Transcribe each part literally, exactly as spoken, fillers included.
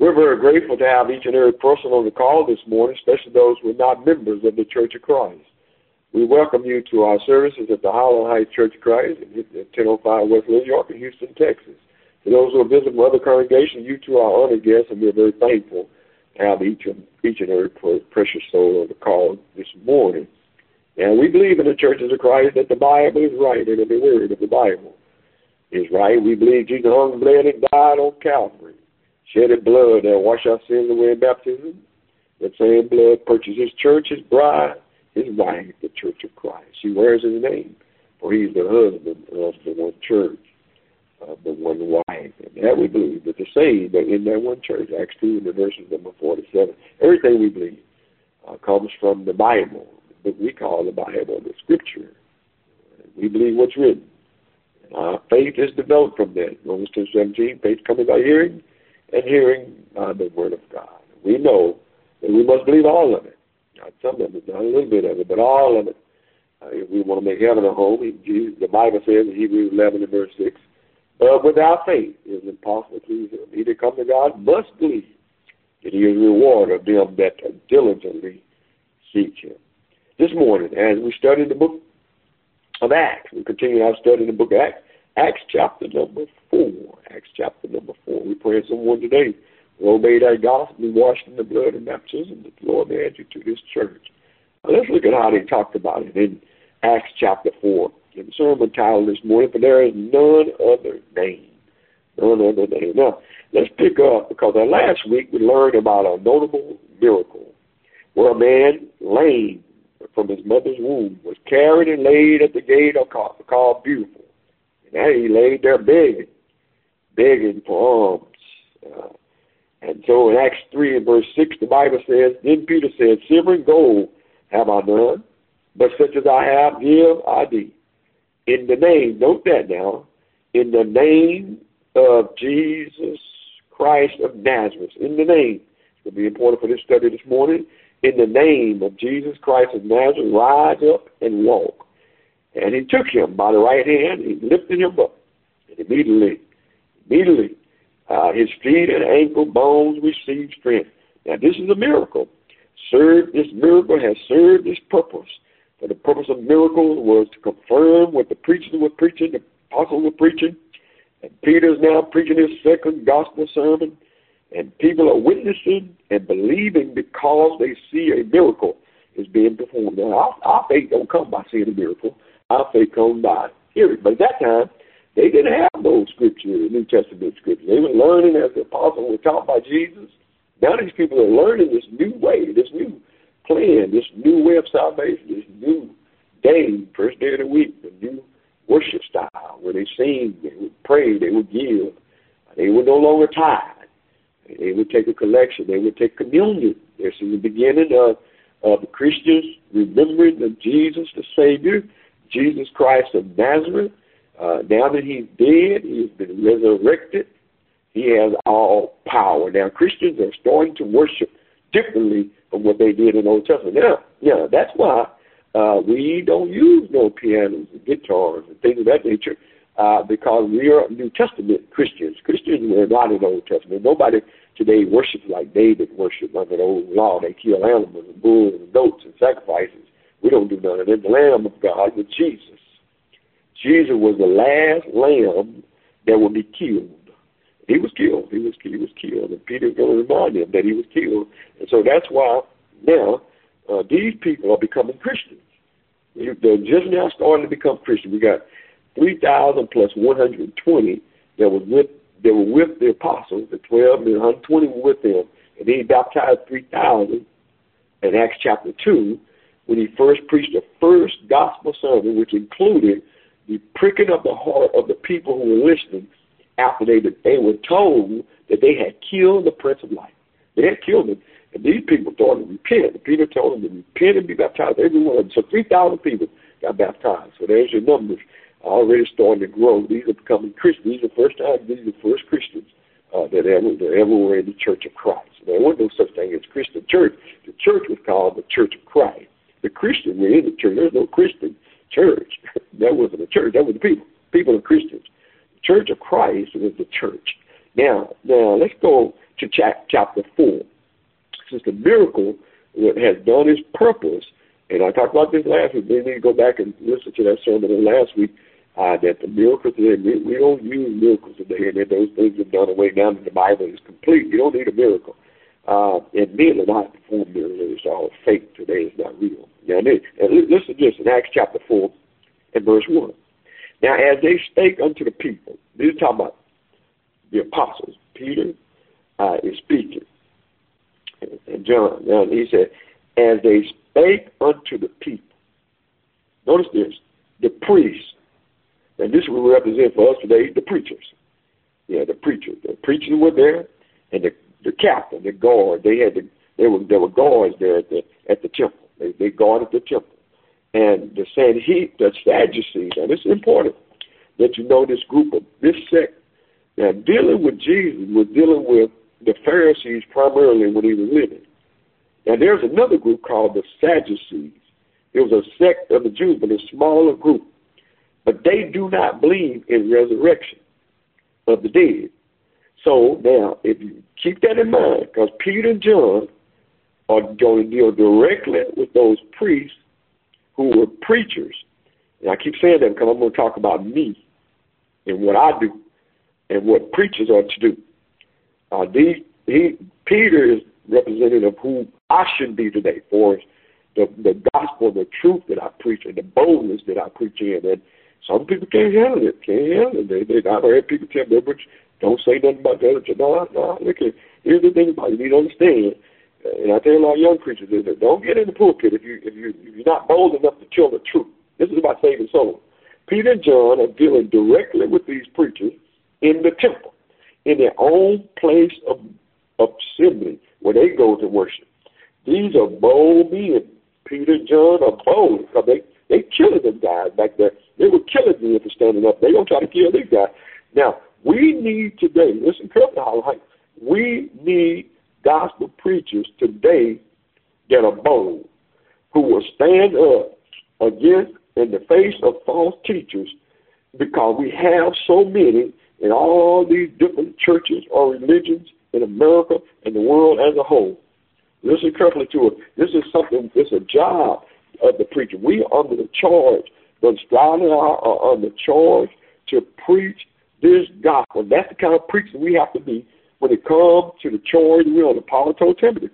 We're very grateful to have each and every person on the call this morning, especially those who are not members of the Church of Christ. We welcome you to our services at the Highland Heights Church of Christ at ten oh five West Little York in Houston, Texas. To those who are visiting other congregations, you too are honored guests, and we're very thankful to have each, of, each and every precious soul on the call this morning. And we believe in the churches of Christ that the Bible is right and that the word of the Bible is right. We believe Jesus hung, bled, and died on Calvary, shedded blood that washed our sins away in baptism. That same blood purchased his church, his bride, his wife, the Church of Christ. He wears his name, for he's the husband of the one church, of the one wife. And that we believe that the saved are in that one church. Acts two and the verses number forty-seven. Everything we believe uh, comes from the Bible, what we call the Bible, the Scripture. We believe what's written. And our faith is developed from that. Romans ten seventeen, faith coming by hearing, and hearing by the Word of God. We know that we must believe all of it. Not some of it, not a little bit of it, but all of it. Uh, if we want to make heaven a home, he, the Bible says in Hebrews eleven and verse six, but without faith it is impossible to please him. He that comes to God must believe that he is a rewarder of them that diligently seek him. This morning, as we study the book of Acts, we continue our study in the book of Acts, Acts chapter number four. Acts chapter number four. We pray someone today will obey that gospel, be washed in the blood and baptism, that the Lord may add you to this church. Now, let's look at how they talked about it in Acts chapter four. In the sermon title this morning, for there is none other name. None other name. Now, let's pick up, because uh, last week we learned about a notable miracle where a man lame from his mother's womb was carried and laid at the gate of called, called Beautiful. And now he laid there begging, begging for alms. Uh, and so in Acts three and verse six, the Bible says, then Peter said, silver and gold have I none, but such as I have give I thee. In the name, note that now, in the name of Jesus Christ of Nazareth, in the name, it will be important for this study this morning, in the name of Jesus Christ of Nazareth, rise up and walk. And he took him by the right hand, he lifted him up, and immediately, immediately, uh, his feet and ankle bones received strength. Now, this is a miracle. Served, this miracle has served its purpose. For the purpose of miracles was to confirm what the preachers were preaching, the apostles were preaching, and Peter's now preaching his second gospel sermon, and people are witnessing and believing because they see a miracle is being performed. Now, our, our faith don't come by seeing a miracle. Our faith comes by hearing. But at that time, they didn't have those scriptures, New Testament scriptures. They were learning as the apostles were taught by Jesus. Now these people are learning this new way, this new plan, this new way of salvation, this new day, first day of the week, the new worship style where they sing, they would pray, they would give. They were no longer tied. They would take a collection. They would take communion. This is the beginning of, of the Christians remembering of Jesus the Savior, Jesus Christ of Nazareth. Uh, now that he's dead, he's been resurrected. He has all power. Now, Christians are starting to worship differently from what they did in the Old Testament. Now, yeah, that's why uh, we don't use no pianos and guitars and things of that nature, uh, because we are New Testament Christians. Christians were not in the Old Testament. Nobody today worships like David worshiped under the old law. They kill animals and bulls and goats and sacrifices. We don't do none of that. The Lamb of God was Jesus. Jesus was the last lamb that would be killed. He was killed. He was, he was killed. And Peter's going to remind him that he was killed. And so that's why now uh, these people are becoming Christians. They're just now starting to become Christians. We got three thousand plus one hundred twenty that was with that were with the apostles, the twelve, and one hundred twenty were with them. And then he baptized three thousand in Acts chapter two when he first preached the first gospel sermon, which included the pricking of the heart of the people who were listening after they they were told that they had killed the Prince of Life. They had killed him. And these people started to repent. And Peter told them to repent and be baptized, every one. So three thousand people got baptized. So there's your numbers already starting to grow. These are becoming Christians. These are the first time, these are the first Christians uh, that, ever, that ever were in the Church of Christ. There wasn't no such thing as Christian church. The church was called the Church of Christ. The Christians were in the church. There's no Christian church. That wasn't a church. That was the people. People are Christians. The Church of Christ was the church. Now, now let's go to chapter four. Since the miracle has done its purpose, and I talked about this last week, you need to go back and listen to that sermon last week, uh, that the miracles today, we, we don't use miracles today, and that those things are done away now that the Bible is complete. You don't need a miracle. Uh, and men are not performing miracles. It's all fake today. It's not real. Now, and listen to this in Acts chapter four and verse one. Now, as they spake unto the people, this is talking about the apostles. Peter uh, is speaking, and, and John. Now, he said, as they spake unto the people. Notice this, the priests. And this will represent for us today the preachers. Yeah, the preachers. The preachers were there, and the, the captain, the guard. They had the, they were there were guards there at the at the temple. They they guarded the temple. And the Sanhedrin, the Sadducees, and it's important that you know this group of this sect. Now, dealing with Jesus was dealing with the Pharisees primarily when he was living. Now, there's another group called the Sadducees. It was a sect of the Jews, but a smaller group. But they do not believe in resurrection of the dead. So now, if you keep that in mind, because Peter and John are going to deal directly with those priests who were preachers. And I keep saying that because I'm going to talk about me and what I do and what preachers are to do. Uh, these, he, Peter is representative of who I should be today for the, the gospel, the truth that I preach, and the boldness that I preach in. And some people can't handle it. Can't handle it. They, they, I've heard people tell me, but don't say nothing about the other. No, no, look at, here's the thing about it. You need to understand. And I tell a lot of young preachers, don't get in the pulpit if, you, if, you, if you're not bold enough to tell the truth. This is about saving souls. Peter and John are dealing directly with these preachers in the temple, in their own place of, of assembly where they go to worship. These are bold men. Peter and John are bold because they, they killing them guys back there. They were killing them for standing up. They're going to try to kill these guys. Now, we need today, listen carefully, we need gospel preachers today that are bold, who will stand up against in the face of false teachers, because we have so many in all these different churches or religions in America and the world as a whole. Listen carefully to it. This is something, it's a job of the preacher. We are under the charge, the striving are under charge to preach this gospel. That's the kind of preacher we have to be when it comes to the charge we are. Paul told Timothy,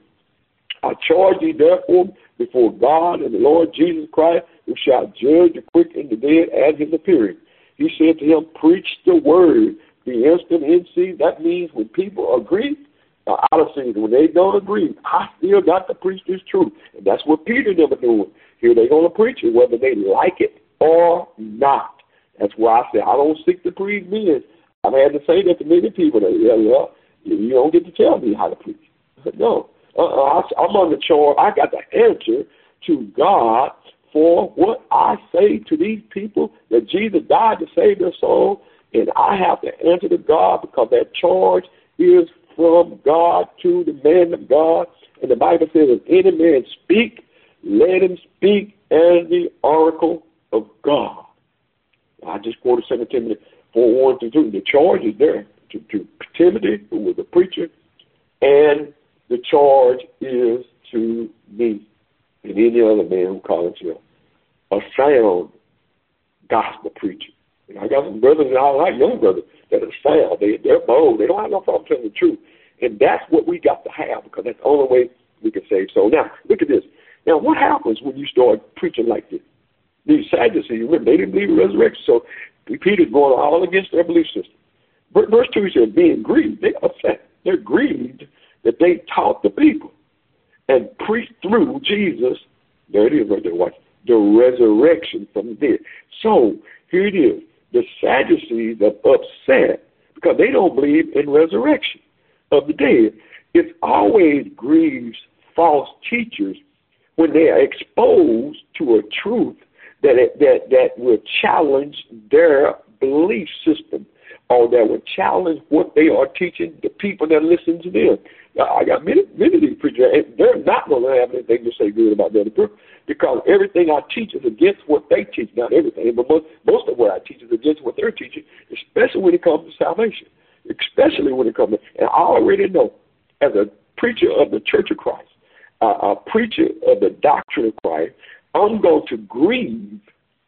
I charge thee therefore before God and the Lord Jesus Christ, who shall judge the quick and the dead at his appearing. He said to him, preach the word, be instant in season. That means when people agree, uh, out of season, when they don't agree, I still got to preach this truth. And that's what Peter never doing. Here they're going to preach it, whether they like it or not. That's why I say I don't seek to preach men. I've had to say that to many people. That, yeah, well, you don't get to tell me how to preach. No. Uh-uh, I'm on the charge. I got to answer to God for what I say to these people, that Jesus died to save their soul, and I have to answer to God because that charge is from God to the man of God. And the Bible says, if any man speak, let him speak as the oracle of God. I just quoted Second Timothy four, one through two. The charge is there to, to Timothy, who was a preacher, and the charge is to me and any other man who calls himself a sound gospel preacher. And I got some brothers, and I like young brothers, that are sound. They, they're bold. They don't have no problem telling the truth. And that's what we got to have, because that's the only way we can save souls. Now, look at this. Now, what happens when you start preaching like this? These Sadducees, remember, they didn't believe in resurrection, so Peter's going all against their belief system. Verse two, he said, being grieved, they're upset. They're grieved that they taught the people and preached through Jesus. There it is right there, watch. The resurrection from the dead. So, here it is. The Sadducees are upset because they don't believe in resurrection of the dead. It always grieves false teachers when they are exposed to a truth that that that will challenge their belief system, or that will challenge what they are teaching the people that listen to them. Now, I got many, many of these preachers, and they're not going to have anything to say good about the other person, because everything I teach is against what they teach. Not everything, but most, most of what I teach is against what they're teaching, especially when it comes to salvation, especially when it comes to, and I already know as a preacher of the Church of Christ, uh, a preacher of the doctrine of Christ, I'm going to grieve.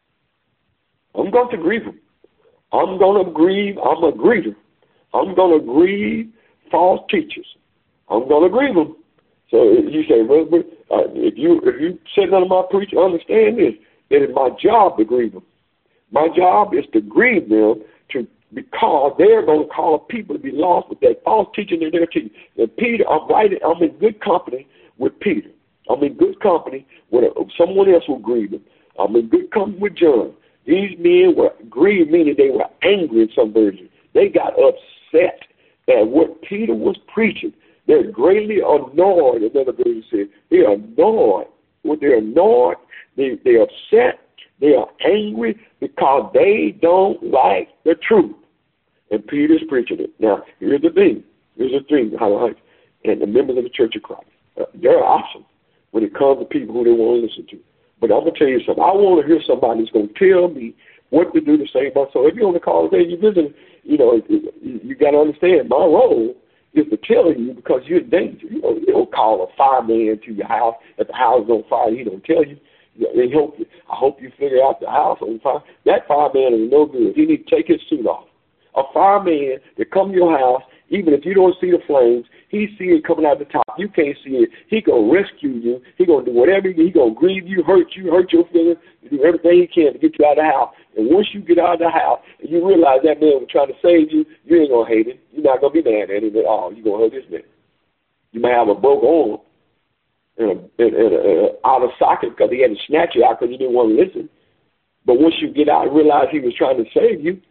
I'm going to grieve them. I'm going to grieve. I'm a griever. I'm going to grieve false teachers. I'm going to grieve them. So you say, well, uh, if you if you sit under my preacher, understand this. It is my job to grieve them. My job is to grieve them to because they're going to cause people to be lost with that false teaching that they're teaching. And Peter, I'm right. I'm in good company with Peter. I'm in good company with a, someone else who grieved them. I'm in good company with John. These men were grieved, meaning they were angry in some versions. They got upset at what Peter was preaching. They're greatly annoyed, another version said. They're annoyed. When they're annoyed, they, they're upset, they are angry because they don't like the truth. And Peter's preaching it. Now, here's the thing. Here's the thing, highlights. And the members of the Church of Christ. Uh, they're awesome when it comes to people who they want to listen to. But I'm going to tell you something. I want to hear somebody who's going to tell me what to do to save my soul. If you're on the call today, you visit, you know, you, you got to understand my role is to tell you because you're in danger. You know, you don't call a fireman to your house if the house is on fire. He don't tell you. They hope, I hope you figure out the house on fire. That fireman is no good. He needs to take his suit off. A fireman that come to your house, even if you don't see the flames, he see it coming out the top. You can't see it. He gonna rescue you. He gonna do whatever he, he gonna grieve you, hurt you, hurt your feelings, do everything he can to get you out of the house. And once you get out of the house and you realize that man was trying to save you, you ain't gonna hate him. You're not gonna be mad at him at all. You're gonna hurt this man. You may have a broke arm and, a, and, and, and out of socket because he had to snatch you out because you didn't want to listen. But once you get out and realize he was trying to save you,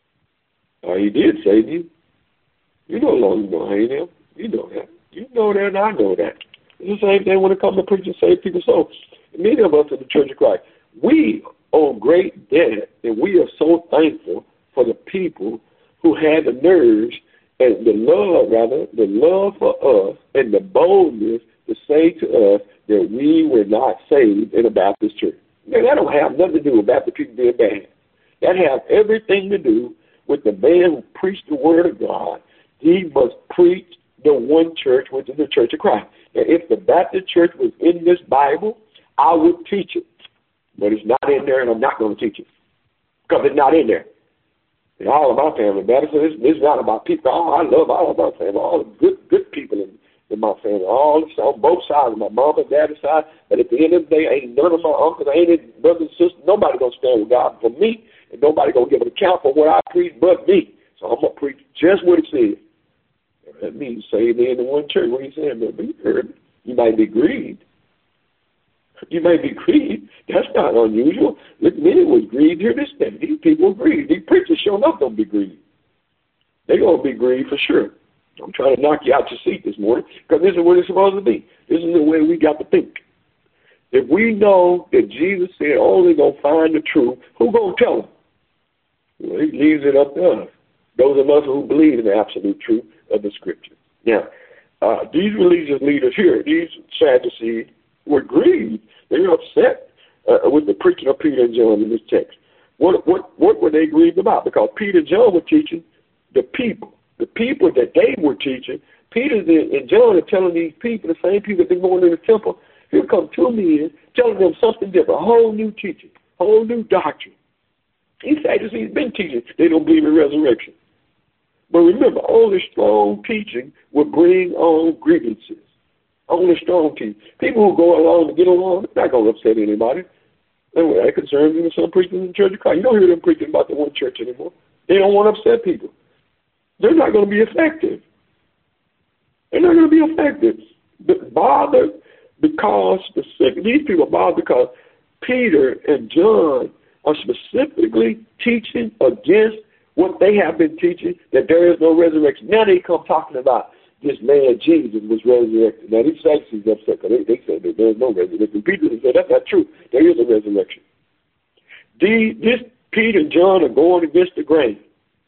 or he did save you, you no longer gonna hate him. You know that. You know that, and I know that. It's the same thing when it comes to preaching save people. So many of us in the Church of Christ, we owe great debt, and we are so thankful for the people who had the nerves and the love, rather, the love for us and the boldness to say to us that we were not saved in a Baptist church. Man, that don't have nothing to do with Baptist people being bad. That has everything to do with the man who preached the Word of God. He must preach the one church, which is the Church of Christ. And if the Baptist church was in this Bible, I would teach it. But it's not in there, and I'm not going to teach it because it's not in there. And all of my family, Baptist, this is not about people. Oh, I love all of my family, all the good good people in, in my family, all on both sides, my mom and daddy's side. But at the end of the day, ain't none of my uncles, ain't it, brothers and sisters, nobody going to stand with God for me, and nobody going to give an account for what I preach but me. So I'm going to preach just what it says. That means saved in the one church. What are you saying? But you heard me. You might be grieved. You may be grieved. That's not unusual. Look, many was grieved here this day. These people grieved. These preachers showing up don't be grieved. They're going to be grieved for sure. I'm trying to knock you out your seat this morning because this is what it's supposed to be. This is the way we got to think. If we know that Jesus said only going to find the truth, who going to tell them? Well, he leaves it up to us. Those of us who believe in the absolute truth of the Scripture. Now, uh, these religious leaders here, these Sadducees, were grieved. They were upset uh, with the preaching of Peter and John in this text. What, what, what were they grieved about? Because Peter and John were teaching the people. The people that they were teaching, Peter and John are telling these people, the same people that they're going to the temple, here come two men telling them something different, a whole new teaching, a whole new doctrine. These Sadducees been teaching they don't believe in resurrection. But remember, only strong teaching will bring on grievances. Only strong teaching. People who go along to get along, they're not going to upset anybody. And that concerns even some preachers in the Church of Christ. You don't hear them preaching about the one church anymore. They don't want to upset people. They're not going to be effective. They're not going to be effective. But bothered because specific, these people are bothered because Peter and John are specifically teaching against what they have been teaching, that there is no resurrection. Now they come talking about this man Jesus was resurrected. Now these Sadducees are upset because they, they said that there is no resurrection. Peter said that's not true. There is a resurrection. The, this Peter and John are going against the grain.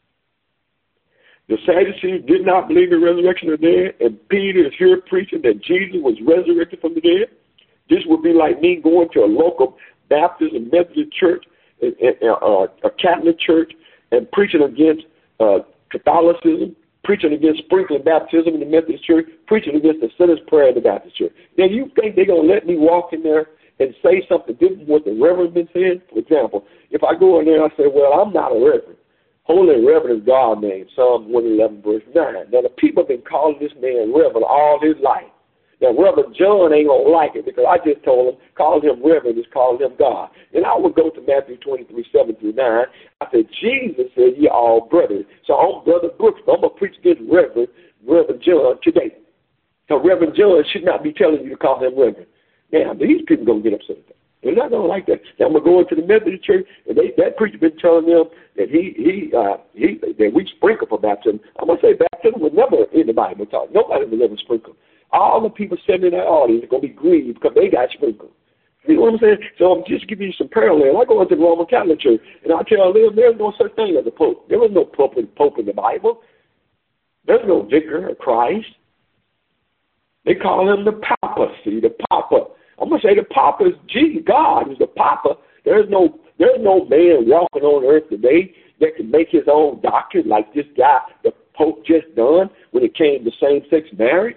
The Sadducees did not believe in resurrection of the dead, and Peter is here preaching that Jesus was resurrected from the dead. This would be like me going to a local Baptist and Methodist church, a, a, a Catholic church, and preaching against uh, Catholicism preaching against sprinkling baptism in the Methodist Church, preaching against the sinner's prayer in the Baptist Church. Now, you think they're going to let me walk in there and say something different from what the Reverend been saying? For example, if I go in there and I say, well, I'm not a Reverend. Holy Reverend is God's name, Psalm one eleven, verse nine. Now, the people have been calling this man Reverend all his life. Now, Reverend John ain't going to like it because I just told him, calling him Reverend is calling him God. And I would go to Matthew twenty-three, seven through nine. I said, Jesus said, ye all brothers. So I'm Brother Brooks, but I'm going to preach against Reverend, Reverend John today. So Reverend John should not be telling you to call him Reverend. Now, these people going to get upset at that. They're not going to like that. Now, I'm going to go into the Methodist Church, and they, that preacher been telling them that he, he, uh, he, that we sprinkle for baptism. I'm going to say baptism was never in the Bible taught. Nobody was ever sprinkled. All the people sitting in that audience are going to be grieved because they got sprinkled. You know what I'm saying? So I'm just giving you some parallel. I go into the Roman Catholic Church, and I tell them there's no such thing as a pope. There was no pope in, pope in the Bible. There's no vicar of Christ. They call him the papacy, the papa. I'm going to say the papa is Jesus. God is the papa. There's no, there's no man walking on earth today that can make his own doctrine like this guy, the Pope, just done when it came to same-sex marriage.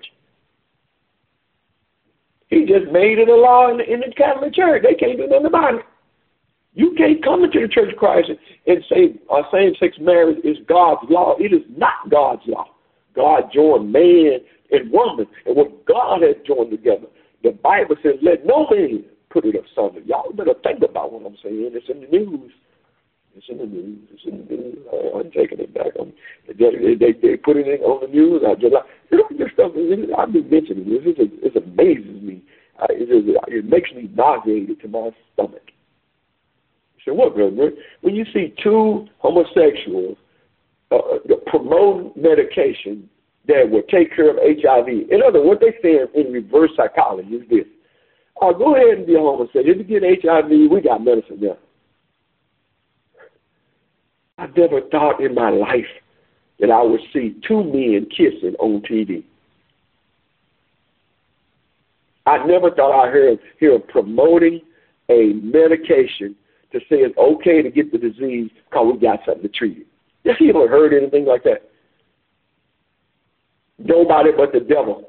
He just made it a law in the, in the Catholic Church. They can't do nothing about it. You can't come into the Church of Christ and, and say uh, same-sex marriage is God's law. It is not God's law. God joined man and woman, and what God has joined together. The Bible says, let no man put it asunder. Y'all better think about what I'm saying. It's in the news. It's in the news. It's in the news. I, I'm taking it back. I'm, they, they, they put it in, on the news. I just, you know, this stuff, I've been mentioning this. It, it, it amazes me. I, it, it, it makes me nauseated to my stomach. So what, brother? When you see two homosexuals uh, promote medication that will take care of H I V, in other words, what they say in reverse psychology is this. Oh, go ahead and be a homosexual. If you get H I V, we got medicine there. I never thought in my life that I would see two men kissing on T V. I never thought I'd hear, hear promoting a medication to say it's okay to get the disease because we got something to treat it. Have you ever heard anything like that? Nobody but the devil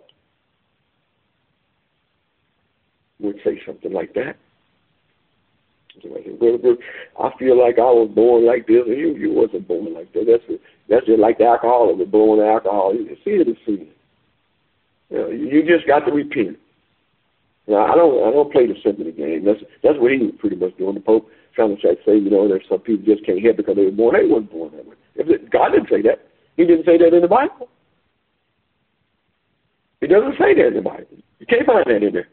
would say something like that. I feel like I was born like this, and you, you wasn't born like that. That's that's just like the alcoholic was born alcohol. You see it is sin. You know, you just got to repent. Now, I don't I don't play the sympathy game. That's that's what he was pretty much doing. The Pope trying to say, you know, there's some people just can't help because they were born. They weren't born that way. If it, God didn't say that. He didn't say that in the Bible. It doesn't say that in the Bible. You can't find that in there.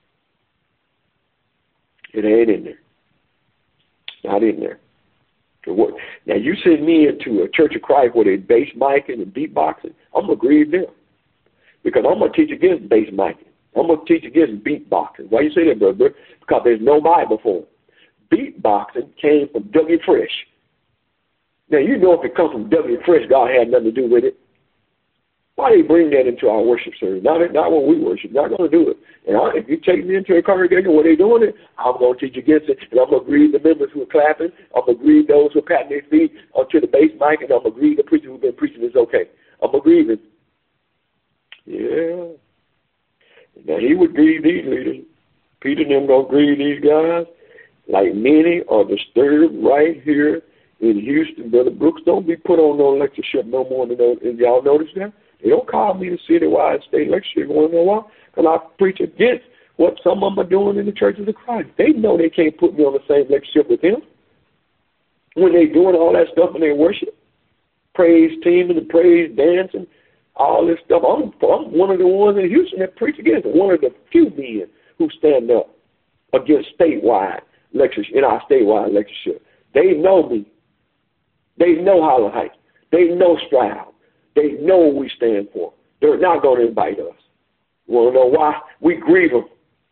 It ain't in there. Not in there. So what, now, you send me into a Church of Christ where they bass micing and beatboxing, I'm going to grieve them. Because I'm going to teach against bass micing. I'm going to teach against beatboxing. Why you say that, brother? Because there's no Bible for it. Beatboxing came from Dougie Fresh. Now, you know if it comes from Dougie Fresh, God had nothing to do with it. Why do you bring that into our worship service? Not, not when we worship. Not going to do it. And I, if you take me into a congregation where they're doing it, I'm going to teach against it. And I'm going to grieve the members who are clapping. I'm going to grieve those who are patting their feet onto the bass mic. And I'm going to grieve the preacher who's been preaching is okay. I'm going to grieve him. Yeah. Now, he would grieve these leaders. Peter and them going to grieve these guys. Like many are disturbed right here in Houston. Brother Brooks, don't be put on no lectureship no more than those. And y'all notice that? They don't call me the citywide state lecturer. You want to know why? Because I preach against what some of them are doing in the churches of Christ. They know they can't put me on the same lectureship with them. When they doing all that stuff in their worship, praise teaming and praise dancing, all this stuff. I'm, I'm one of the ones in Houston that preach against it. One of the few men who stand up against statewide lectures in our statewide lectureship. They know me. They know Hollow Heights. They know Stroud. They know what we stand for. They're not going to invite us. You want to know why? We grieve them.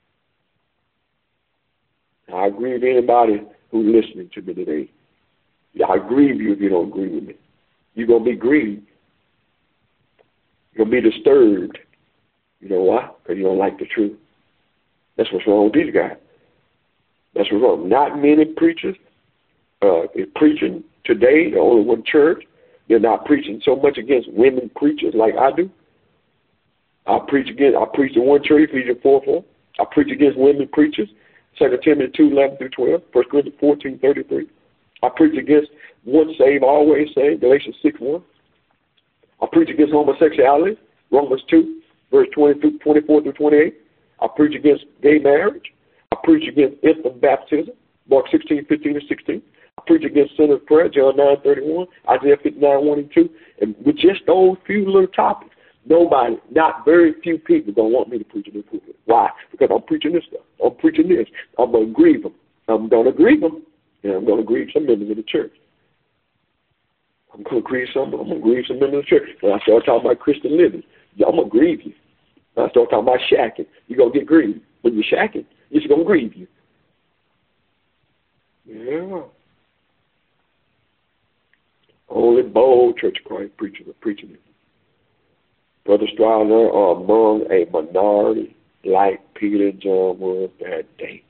I grieve anybody who's listening to me today. I grieve you if you don't agree with me. You're going to be grieved. You're going to be disturbed. You know why? Because you don't like the truth. That's what's wrong with these guys. That's what's wrong. Not many preachers uh, is preaching today, the only one church, They're not preaching so much against women preachers like I do. I preach against, I preach in one church, Ephesians four four. I preach against women preachers, Second Timothy two eleven through twelve, First Corinthians fourteen thirty-three. I preach against one saved, always saved, Galatians six one. I preach against homosexuality, Romans two, verse twenty through twenty-four through twenty-eight. I preach against gay marriage. I preach against infant baptism, Mark sixteen fifteen and sixteen. I preach against sinner's prayer, John nine thirty-one, Isaiah fifty-nine one and two. And with just those few little topics, nobody, not very few people going to want me to preach in this pulpit. Why? Because I'm preaching this stuff. I'm preaching this. I'm going to grieve them. I'm going to grieve them. And I'm going to grieve some members of the church. I'm going to grieve some. I'm going to grieve some members of the church. When I start talking about Christian living, I'm going to grieve you. When I start talking about shacking, you're going to get grieved. When you're shacking, it's going to grieve you. Yeah. Only bold Church of Christ preachers are preaching it. Brother Stroudner are among a minority like Peter and John was that day.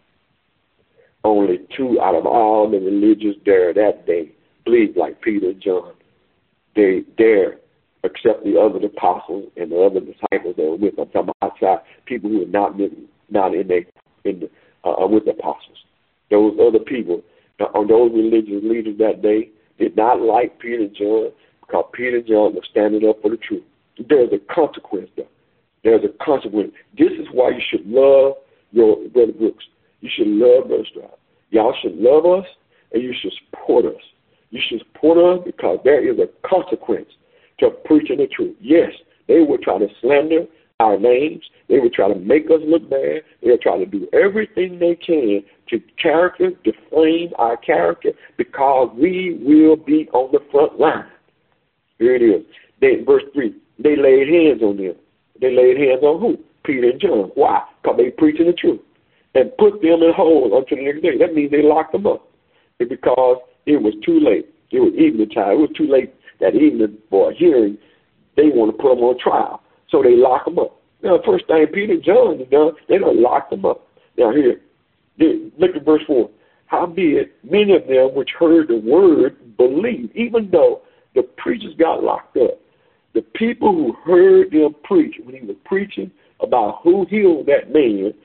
Only two out of all the religious there that day believed like Peter and John. They dare accept the other apostles and the other disciples that were with them. I'm talking about outside people who were not in, not in, the, in the, uh, with the apostles. Those other people, uh, those religious leaders that day did not like Peter and John because Peter and John were standing up for the truth. There's a consequence there. There's a consequence. This is why you should love your Brother Brooks. You should love Brother Stroud. Y'all should love us, and you should support us. You should support us because there is a consequence to preaching the truth. Yes, they will try to slander our names. They will try to make us look bad. They'll try to do everything they can to character, defame our character, because we will be on the front line. Here it is. They, verse three, they laid hands on them. They laid hands on who? Peter and John. Why? Because they preaching the truth. And put them in hold until the next day. That means they locked them up. It's because it was too late. It was evening time. It was too late that evening for a hearing. They want to put them on trial. So they lock them up. Now, the first thing Peter and John have done, they done locked them up. Now, here, look at verse four. Howbeit, many of them which heard the word believed, even though the preachers got locked up. The people who heard them preach, when he was preaching about who healed that man,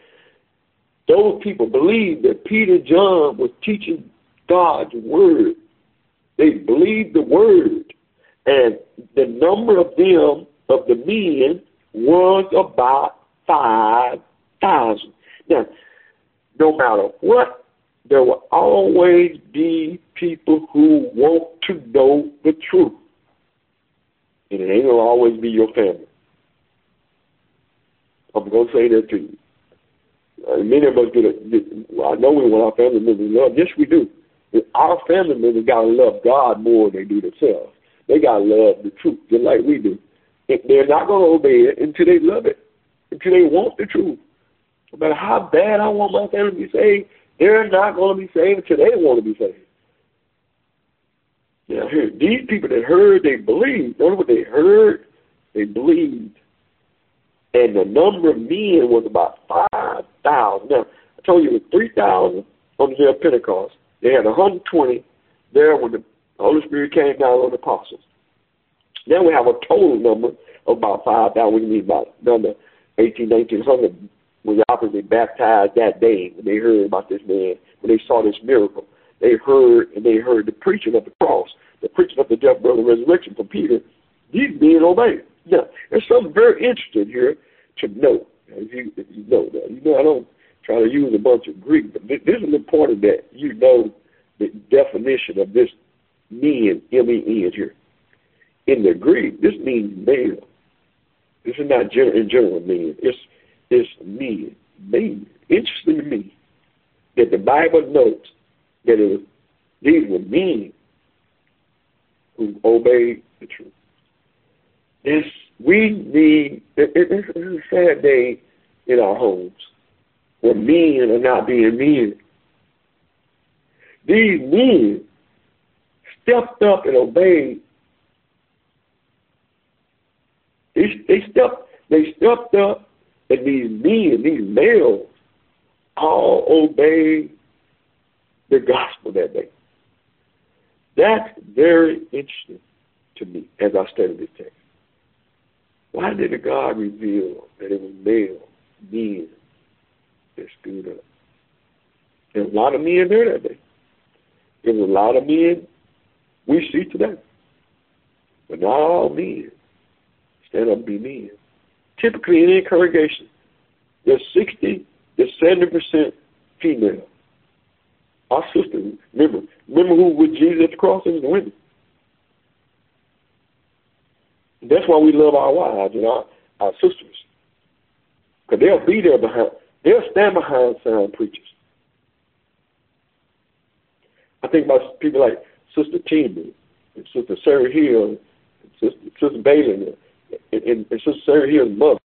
those people believed that Peter and John was teaching God's word. They believed the word. And the number of them, of the men, was about five thousand. Now, no matter what, there will always be people who want to know the truth. And it ain't going to always be your family. I'm going to say that to you. Uh, many of us get a, get, well, I know we want our family members to love. Yes, we do. Our family members got to love God more than they do themselves. They got to love the truth just like we do. If they're not going to obey it until they love it, until they want the truth. No matter how bad I want my family to be saved, they're not going to be saved until they want to be saved. Now, here, these people that heard, they believed. Notice what they heard, they believed. And the number of men was about five thousand. Now, I told you it was three thousand on the day of Pentecost. They had one hundred twenty there when the Holy Spirit came down on the apostles. Now we have a total number of about five thousand. We need about another eighteen, nineteen hundred was obviously baptized that day when they heard about this man, when they saw this miracle. They heard, and they heard the preaching of the cross, the preaching of the death, burial, and resurrection from Peter. These men obeyed. Now, there's something very interesting here to note. If you, if you know that. You know, I don't try to use a bunch of Greek, but this is important that you know the definition of this men, M E N here. In the Greek, this means male. This is not general, in general men. It's, it's men. Men. Interesting to me that the Bible notes that it was, these were men who obeyed the truth. This, we need, it, it, it's a sad day in our homes where men are not being men. These men stepped up and obeyed. They, they stepped, they stepped up, and these men, these males, all obeyed the gospel that day. That's very interesting to me as I study this text. Why did God reveal that it was male, men that stood up? There's a lot of men there that day. There's a lot of men we see today. But not all men stand up and be men. Typically in any congregation, there's sixty to seventy percent female. Our sisters, remember, remember who with Jesus at the cross? It was the women. That's why we love our wives and our, our sisters. Because they'll be there behind, they'll stand behind sound preachers. I think about people like Sister Tina and Sister Sarah Hill and Sister, Sister Bailey and, and, and Sister Sarah Hill's mother,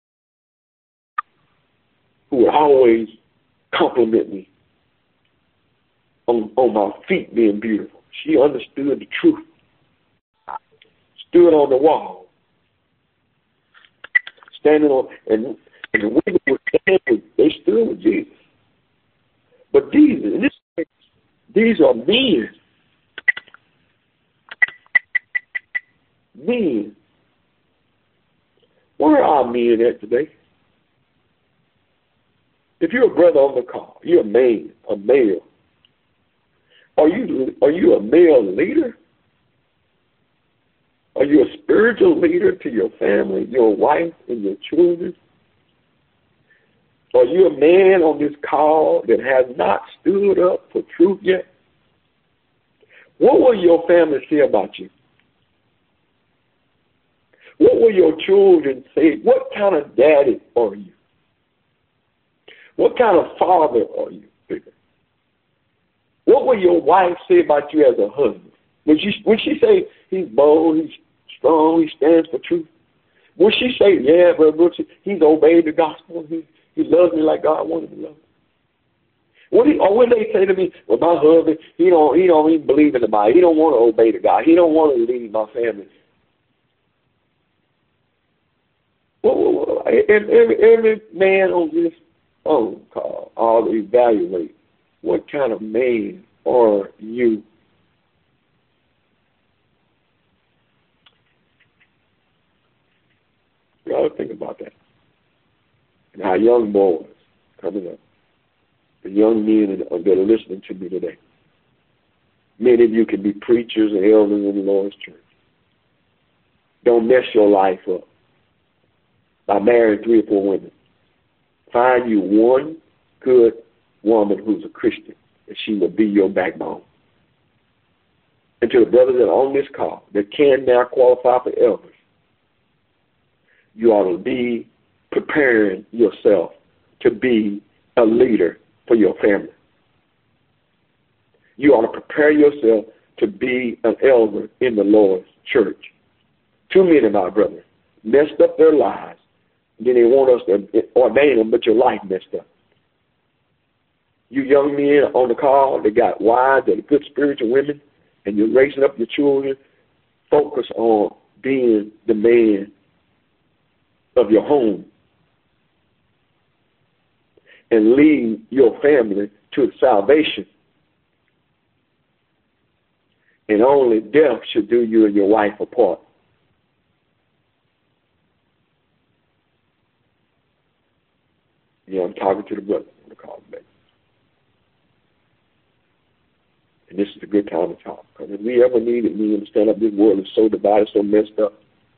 who would always compliment me on, on my feet being beautiful. She understood the truth. Stood on the wall. Standing on, and, and the women were standing, they stood with Jesus. But these, in this case, these are men. Men. Where are our men at today? If you're a brother on the call, you're a man, a male. Are you are you a male leader? Are you a spiritual leader to your family, your wife, and your children? Are you a man on this call that has not stood up for truth yet? What will your family say about you? What will your children say? What kind of daddy are you? What kind of father are you? What will your wife say about you as a husband? Would she, would she say, he's bold, he's strong, he stands for truth? Would she say, yeah, brother, he's obeyed the gospel, he, he loves me like God wanted me to love me? What do you, or would they say to me, well, my husband, he don't, he don't even believe in the Bible. He don't want to obey the God. He don't want to lead my family. Well, well, well, every, every man on this phone call ought to evaluate what kind of man are you? You ought to think about that. And our young boys coming up, the young men that are listening to me today. Many of you can be preachers and elders in the Lord's church. Don't mess your life up by marrying three or four women. Find you one good woman who's a Christian, and she will be your backbone. And to the brothers that are on this call that can now qualify for elders, you ought to be preparing yourself to be a leader for your family. You ought to prepare yourself to be an elder in the Lord's church. Too many of our brothers messed up their lives, and then they want us to ordain them, but your life messed up. You young men on the call that got wives that are good spiritual women, and you're raising up your children, focus on being the man of your home and lead your family to salvation. And only death should do you and your wife apart. Yeah, I'm talking to the brother on the call today. And this is a good time to talk. Because if we ever needed me to stand up, this world is so divided, so messed up.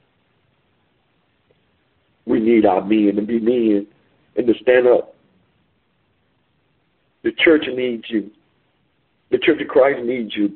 We need our men to be men and to stand up. The church needs you. The Church of Christ needs you.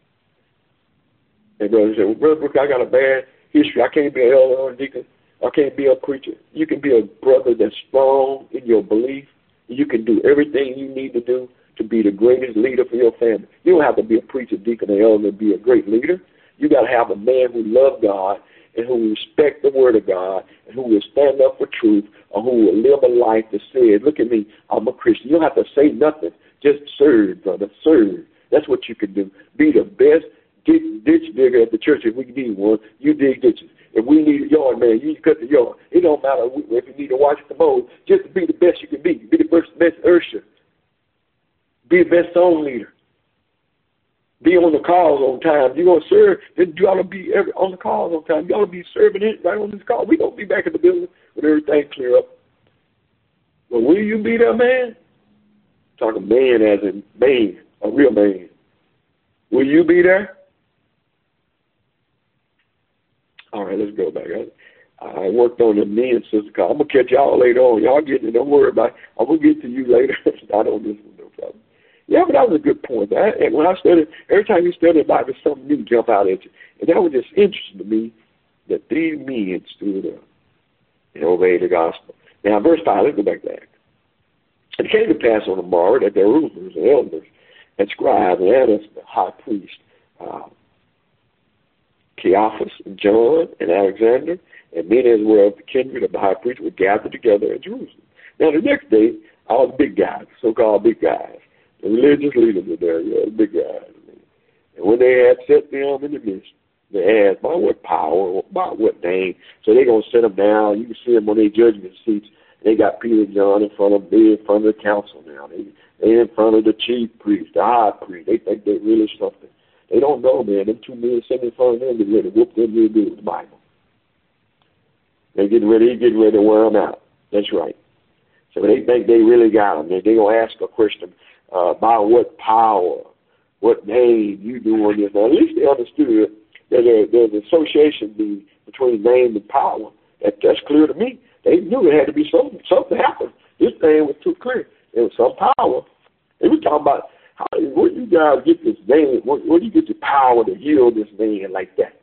And brother said, well, Brother Brooks, I got a bad history. I can't be an elder or a deacon. I can't be a preacher. You can be a brother that's strong in your belief. You can do everything you need to do to be the greatest leader for your family. You don't have to be a preacher, deacon, or elder to be a great leader. You got to have a man who loves God and who will respect the Word of God and who will stand up for truth or who will live a life that says, look at me, I'm a Christian. You don't have to say nothing. Just serve, brother, serve. That's what you can do. Be the best ditch digger at the church. If we need one, you dig ditches. If we need a yard man, you cut the yard. It don't matter if you need to watch the mold. Just be the best you can be. Be the best, best usher. Be the best song leader. be on the calls on time. You're going to serve, then you ought to be every, on the calls on time. You ought to be serving it right on this call. We're going to be back in the building with everything clear up. But will you be there, man? Talking man as in man, a real man. Will you be there? All right, let's go back. I, I worked on the me and sister call. I'm going to catch y'all later on. Y'all getting it. Don't worry about it. I'm going to get to you later. Not on this one, no problem. Yeah, but that was a good point. I, and when I studied, every time you study the Bible, something new jump out at you. And that was just interesting to me that these men stood up and obeyed the gospel. Now, verse five, let's go back there. It came to pass on the morrow that the rulers and elders and scribes and Annas, the high priest, uh, Caiaphas and John and Alexander, and many as were of the kindred of the high priest were gathered together at Jerusalem. Now, the next day, all the big guys, so-called big guys, the religious leaders were there, yeah, the big guys. And when they had set them in the midst, they asked, by what power, by what name? So they're going to set them down. You can see them on their judgment seats. They got Peter and John in front of them, they in front of the council now. They they in front of the chief priest, the high priest. They think they're really something. They don't know, man. Them two men sitting in front of them, they're ready to whoop them real good with the Bible. They're getting ready, they're getting ready to wear them out. That's right. So they think they really got them. They're they going to ask a question, uh, by what power, what name you doing this. Now, at least they understood that there, there's an association be, between name and power. That, that's clear to me. They knew it had to be something. Something happened. This thing was too clear. There was some power. They were talking about, how, where do you guys get this name? Where, where do you get the power to heal this man like that?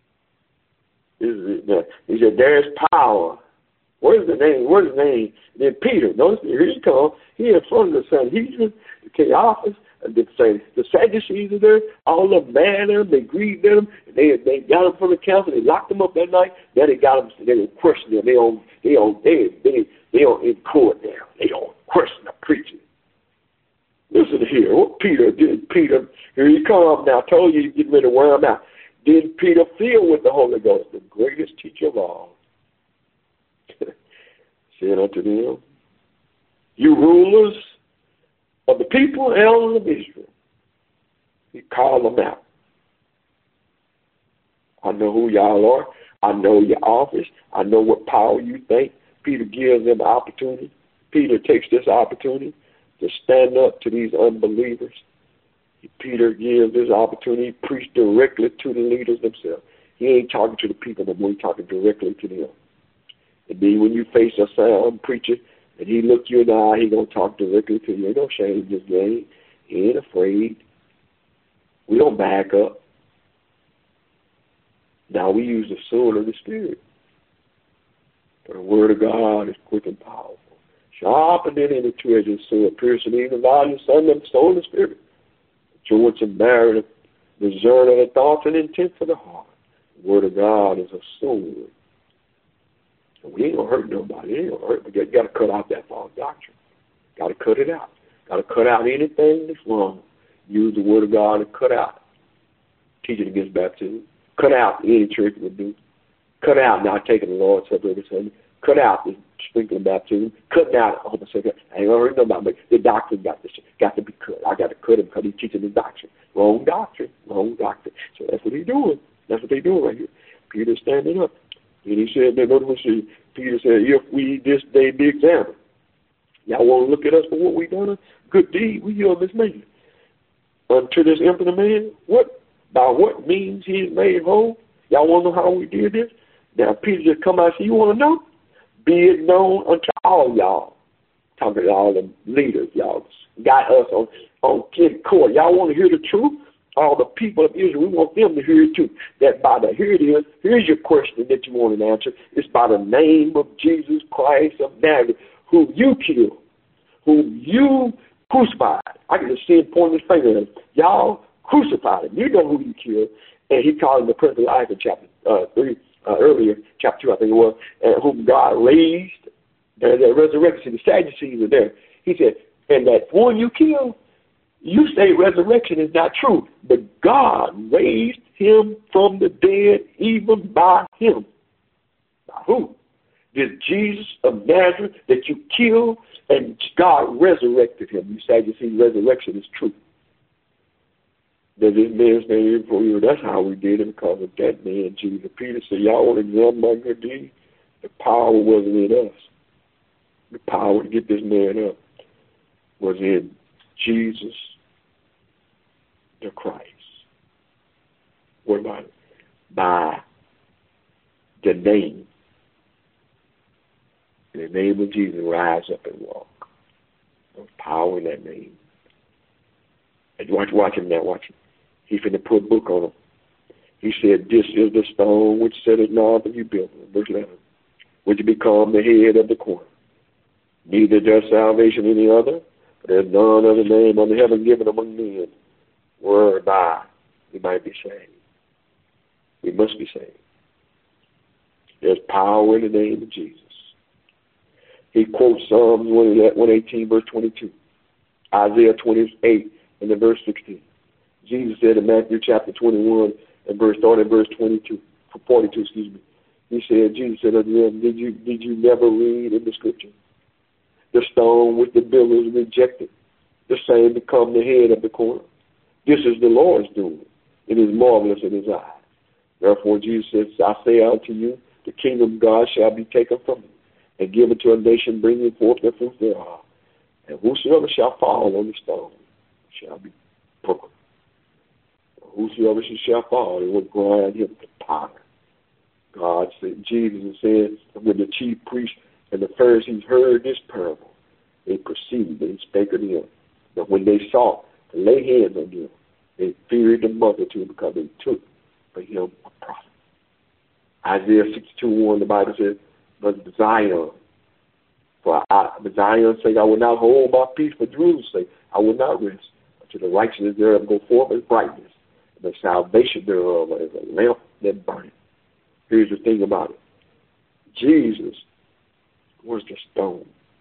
This is, uh, he said, there's power. Where's the name? Where's the name? And then Peter, notice here he comes. He in front of the Sanhedrin, the Caiaphas, the, the Sadducees are there. All of them mad at him. They grieved at him. They they got him from the council. They locked him up that night. Then they got him. They were questioning him. They on they on they they they on in court now. They on question the preacher. Listen here. What Peter did? Peter, here he comes now. I told you he's getting ready to wear him out. Did Peter filled with the Holy Ghost, the greatest teacher of all, said unto them, you rulers of the people, elders of Israel. He called them out. I know who y'all are. I know your office. I know what power you think. Peter gives them opportunity. Peter takes this opportunity to stand up to these unbelievers. Peter gives this opportunity to preach directly to the leaders themselves. He ain't talking to the people no more. He's talking directly to them. And then when you face a sound preacher, and he look you in the eye, he gonna talk directly to you. Ain't no shame in this game. He ain't afraid. We don't back up. Now we use the sword of the Spirit. For the word of God is quick and powerful, sharper than any two-edged sword, piercing even volume, son of the soul and the spirit. Joints and marrow, the discern of the thoughts and intent of the heart. The word of God is a sword. We ain't gonna hurt nobody. It ain't gonna hurt. But you got to cut out that false doctrine. Got to cut it out. Got to cut out anything that's wrong. Use the word of God to cut out teaching against baptism. Cut out any church would do. Cut out not taking the Lord's Supper every Sunday. Cut out the sprinkling baptism. Cut out homosexuality. I ain't gonna hurt nobody. But the doctrine got to got to be cut. I got to cut him because he's teaching the doctrine. Wrong doctrine. Wrong doctrine. So that's what he's doing. That's what they're doing right here. Peter's standing up. And he said, notice Peter said, if we this day be examined, y'all want to look at us for what we done? Good deed, we heal this man. Unto this impotent man, what by what means he is made whole? Y'all want to know how we did this? Now Peter just come out and say, you want to know? Be it known unto all y'all. Talking to all the leaders, y'all got us on, on kid court. Y'all want to hear the truth? All the people of Israel, we want them to hear it too. That by the, here it is, here's your question that you want an answer. It's by the name of Jesus Christ of Nazareth, whom you killed, whom you crucified. I can just see him pointing his finger at him. Y'all crucified him. You know who you killed. And he called him the Prince of Life in chapter uh, three, uh, earlier, chapter two, I think it was, and whom God raised, the, the resurrection, the Sadducees are there. He said, and that one you killed, you say resurrection is not true, but God raised him from the dead even by him. By who? This Jesus of Nazareth that you killed, and God resurrected him. You say you see resurrection is true. Does this man stand here before you? That's how we did it, because of that man, Jesus. Peter said, y'all want to examine my good deeds? The power wasn't in us. The power to get this man up was in Jesus the Christ. What about it? By the name. In the name of Jesus, rise up and walk. There's power in that name. And watch, watch him now, watch him. He finna put a book on him. He said, this is the stone which set it not that you built. Verse eleven. Which become the head of the corner. Neither does salvation any other, but there's none other name under heaven given among men whereby we might be saved. We must be saved. There's power in the name of Jesus. He quotes Psalms one eighteen, verse twenty-two, Isaiah twenty-eight, and then verse sixteen. Jesus said in Matthew chapter twenty-one, and verse thirty, and verse twenty-two, forty-two, excuse me. He said, Jesus said unto them, did you, did you never read in the scripture? The stone which the builders rejected, the same become the head of the corner. This is the Lord's doing. It is marvelous in his eyes. Therefore Jesus says, I say unto you, the kingdom of God shall be taken from you, and given to a nation bringing forth the fruit thereof. And whosoever shall fall on the stone shall be broken. Whosoever shall fall, it will grind him to powder. God said, Jesus said, when the chief priests and the Pharisees heard this parable, they perceived and spake of him. But when they sought to lay hands on him, they feared the multitude, because they took for him a prophet. Isaiah sixty-two one, the Bible says, but Zion, for I, but Zion's sake, I will not hold my peace, for Jerusalem's sake, I will not rest, until the righteousness thereof go forth as brightness, and the salvation thereof as a lamp that burneth. Here's the thing about it. Jesus was the stone.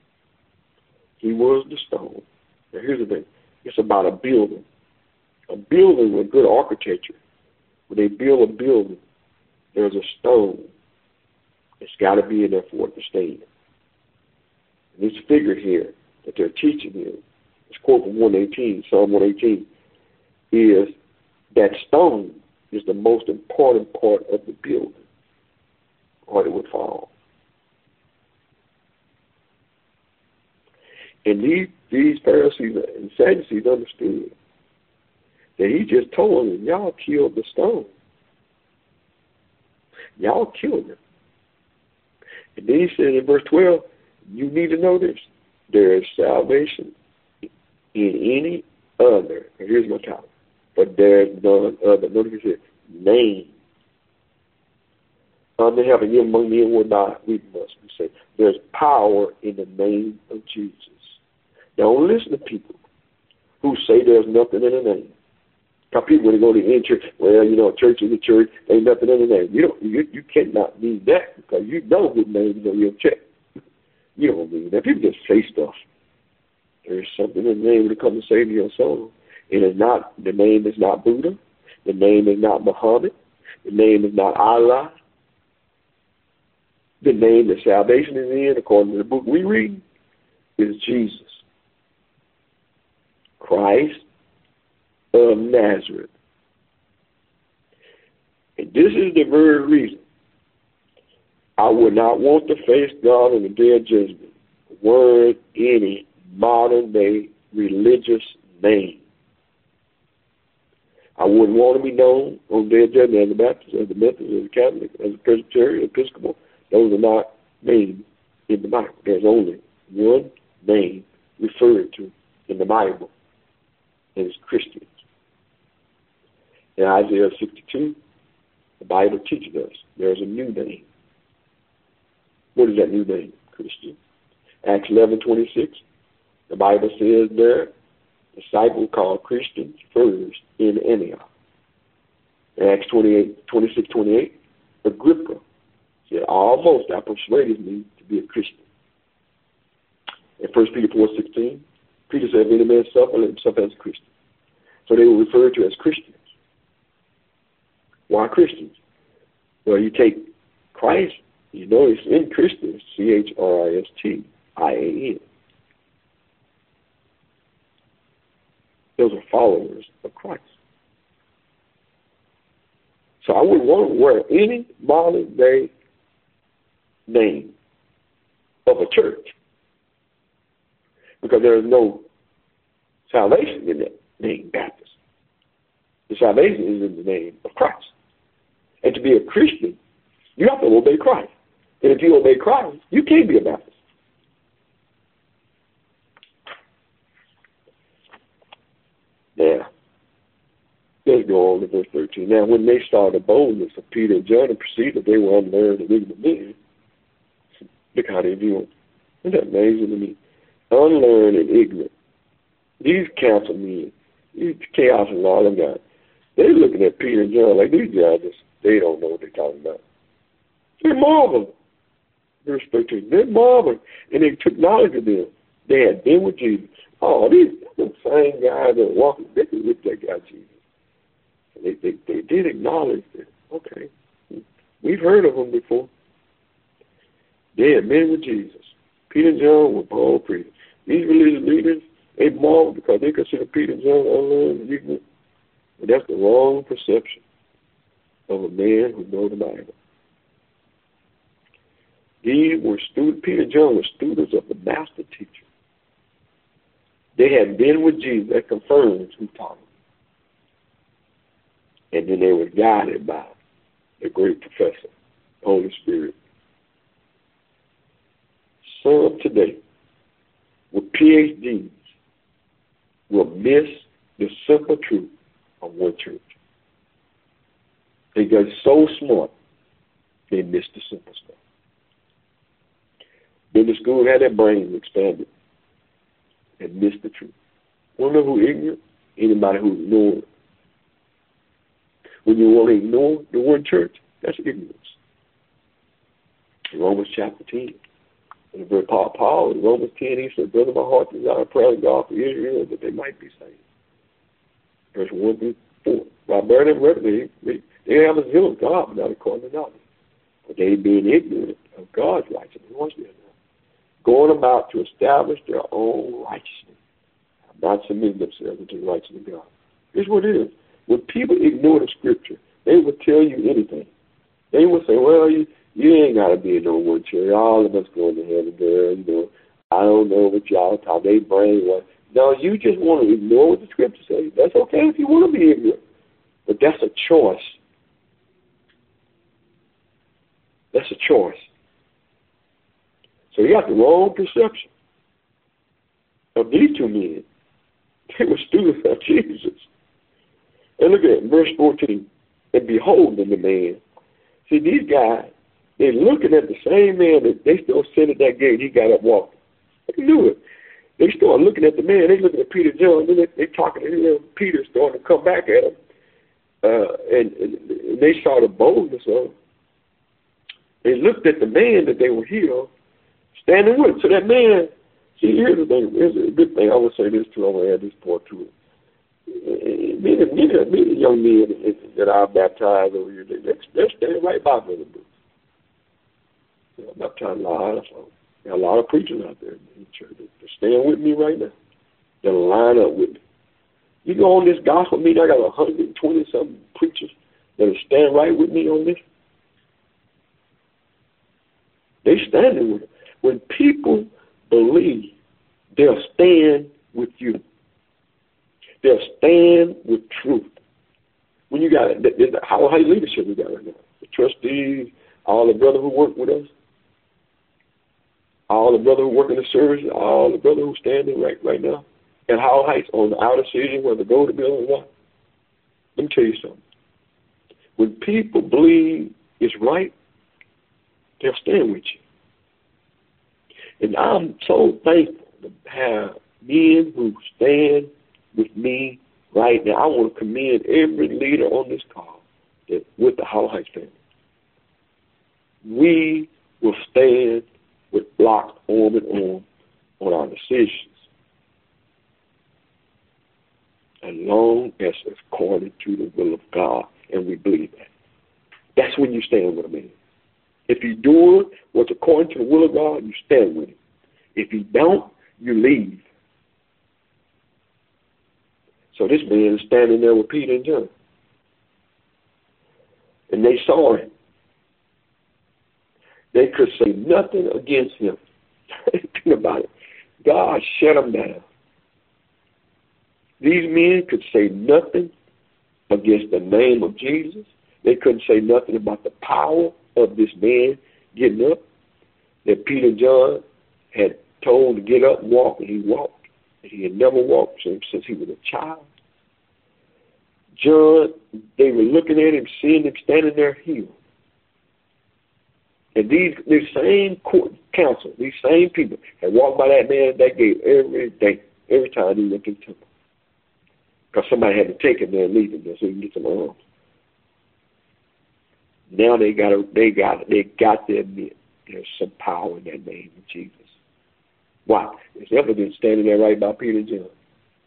He was the stone. Now here's the thing. It's about a building. A building with good architecture. When they build a building, there's a stone. It's got to be in there for it to stand. And this figure here that they're teaching here, this quote from one eighteen, Psalm one eighteen, is that stone is the most important part of the building, or it would fall. And these, these Pharisees and Sadducees understood that he just told them, y'all killed the stone. Y'all killed him. And then he said in verse twelve, you need to know this. There is salvation in any other. And here's my topic. But there is none other. Notice he said, name. Under heaven, you among men will not. We must be saved. There's power in the name of Jesus. Don't listen to people who say there's nothing in the name. How people, when they go to any church, well, you know, church is a church, ain't nothing in the name. You don't, you, you cannot mean that, because you know who name is on your check. You don't mean that. People just say stuff. There's something in the name that comes to save your soul. It is not, the name is not Buddha. The name is not Muhammad. The name is not Allah. The name that salvation is in, according to the book we read, is Jesus Christ of Nazareth. And this is the very reason I would not want to face God in the day of judgment wearing any modern day religious name. I wouldn't want to be known on the day of judgment as a Baptist, as a Methodist, as a Catholic, as a Presbyterian, Episcopal. Those are not names in the Bible. There's only one name referred to in the Bible, and it's Christians. In Isaiah sixty-two, the Bible teaches us there's a new name. What is that new name? Christian. Acts eleven twenty-six, the Bible says there, disciples called Christians first in Antioch. In Acts twenty-eight, twenty-six twenty-eight, Agrippa said, almost thou persuaded me to be a Christian. In First Peter four sixteen, Peter said, if any man suffer, let him suffer as a Christian. So they were referred to as Christians. Why Christians? Well, you take Christ, you notice in Christians, C H R I S T I A N. Those are followers of Christ. So I wouldn't want to wear any modern day name of a church because there is no salvation in that name, Baptist. The salvation is in the name of Christ. And to be a Christian, you have to obey Christ. And if you obey Christ, you can't be a Baptist. Now, let's go on to verse thirteen. Now, when they saw the boldness of Peter and John and perceived that they were unlearned and ignorant men, look how they view them. Isn't that amazing to me? Unlearned and ignorant. These council men, these chaos and law of God, they're looking at Peter and John like these guys just, they don't know what they're talking about. They're marveling. Verse thirteen, they're marveling. And they took knowledge of them. They had been with Jesus. Oh, these the same guys that were walking with that guy Jesus. They, they, they did acknowledge that, okay, we've heard of them before. They had been with Jesus. Peter and John were bold preachers. These religious leaders, they marveled because they consider Peter and John unlearned and ignorant. But that's the wrong perception of a man who knows the Bible. These were students, Peter and John were students of the master teacher. They had been with Jesus. That confirms who taught them. And then they were guided by the great professor, Holy Spirit. Some today, with P H Ds, will miss the simple truth of one church. They got so smart, they miss the simple stuff. Then the school had their brains expanded and missed the truth. Want to know who ignorant? Anybody who ignored. When you want to ignore the word church, that's ignorance. In Romans chapter ten. In the verse Paul, Paul in Romans ten, he said, brother, my heart desire prayer to God for Israel that they might be saved. Verse one through four. By burning reverence, they, they have a zeal of God, but not according to knowledge. But they being ignorant of God's righteousness, watch this now, going about to establish their own righteousness, not submitting themselves to the righteousness of God. Here's what it is. When people ignore the scripture, they will tell you anything. They will say, well, you, you ain't got to be in no one church. All of us going to heaven, girl. You know, I don't know what y'all talk. They brainwash. No, you just want to ignore what the scripture says. That's okay if you want to be ignorant. But that's a choice. That's a choice. So you got the wrong perception of these two men. They were students of Jesus. And look at it, verse fourteen. And behold, the man. See, these guys, they're looking at the same man that they still sit at that gate. He got up walking. They knew it. They started looking at the man. They looking at Peter John. Then they, they talking to him. Peter starting to come back at him. Uh, and, and they saw the boldness of him. They looked at the man that they were healed, standing with. So that man, see, here's the thing. Here's a good thing. I would say this too. I'm going to add this part to it. Many, many, many young men that I baptized over here, they, they're standing right by me in the booth. You know, I baptized a lot of folks. There are a lot of preachers out there in the church. They're staying with me right now. They'll line up with me. You go on this gospel meeting, I got one hundred twenty-something preachers that are standing right with me on this. They're standing with it. When people believe, they'll stand with you. They'll stand with truth. When you got there's the how high leadership we got right now. The trustees, all the brothers who work with us, all the brothers who work in the service, all the brothers who standing right right now at Howell Heights on the outer city where the Golden Building is. Let me tell you something. When people believe it's right, they'll stand with you. And I'm so thankful to have men who stand with me right now. I want to commend every leader on this call that with the Howell Heights family. We will stand with locked arm and arm on our decisions as long as it's according to the will of God, and we believe that. That's when you stand with a man. If you do what's according to the will of God, you stand with him. If you don't, you leave. So this man is standing there with Peter and John. and they saw him. They could say nothing against him. Think about it. God shut them down. These men could say nothing against the name of Jesus. They couldn't say nothing about the power of this man getting up that Peter and John had told to get up and walk, and he walked. And he had never walked since, since he was a child. John, they were looking at him, seeing him standing there healed. And these, these same court council, these same people had walked by that man that gate every day, every time he went to the temple. Because somebody had to take him there and leave him there so he can get some arms. Now they got to, they got they got to admit there's some power in that name of Jesus. Why? There's evidence standing there right by Peter and John.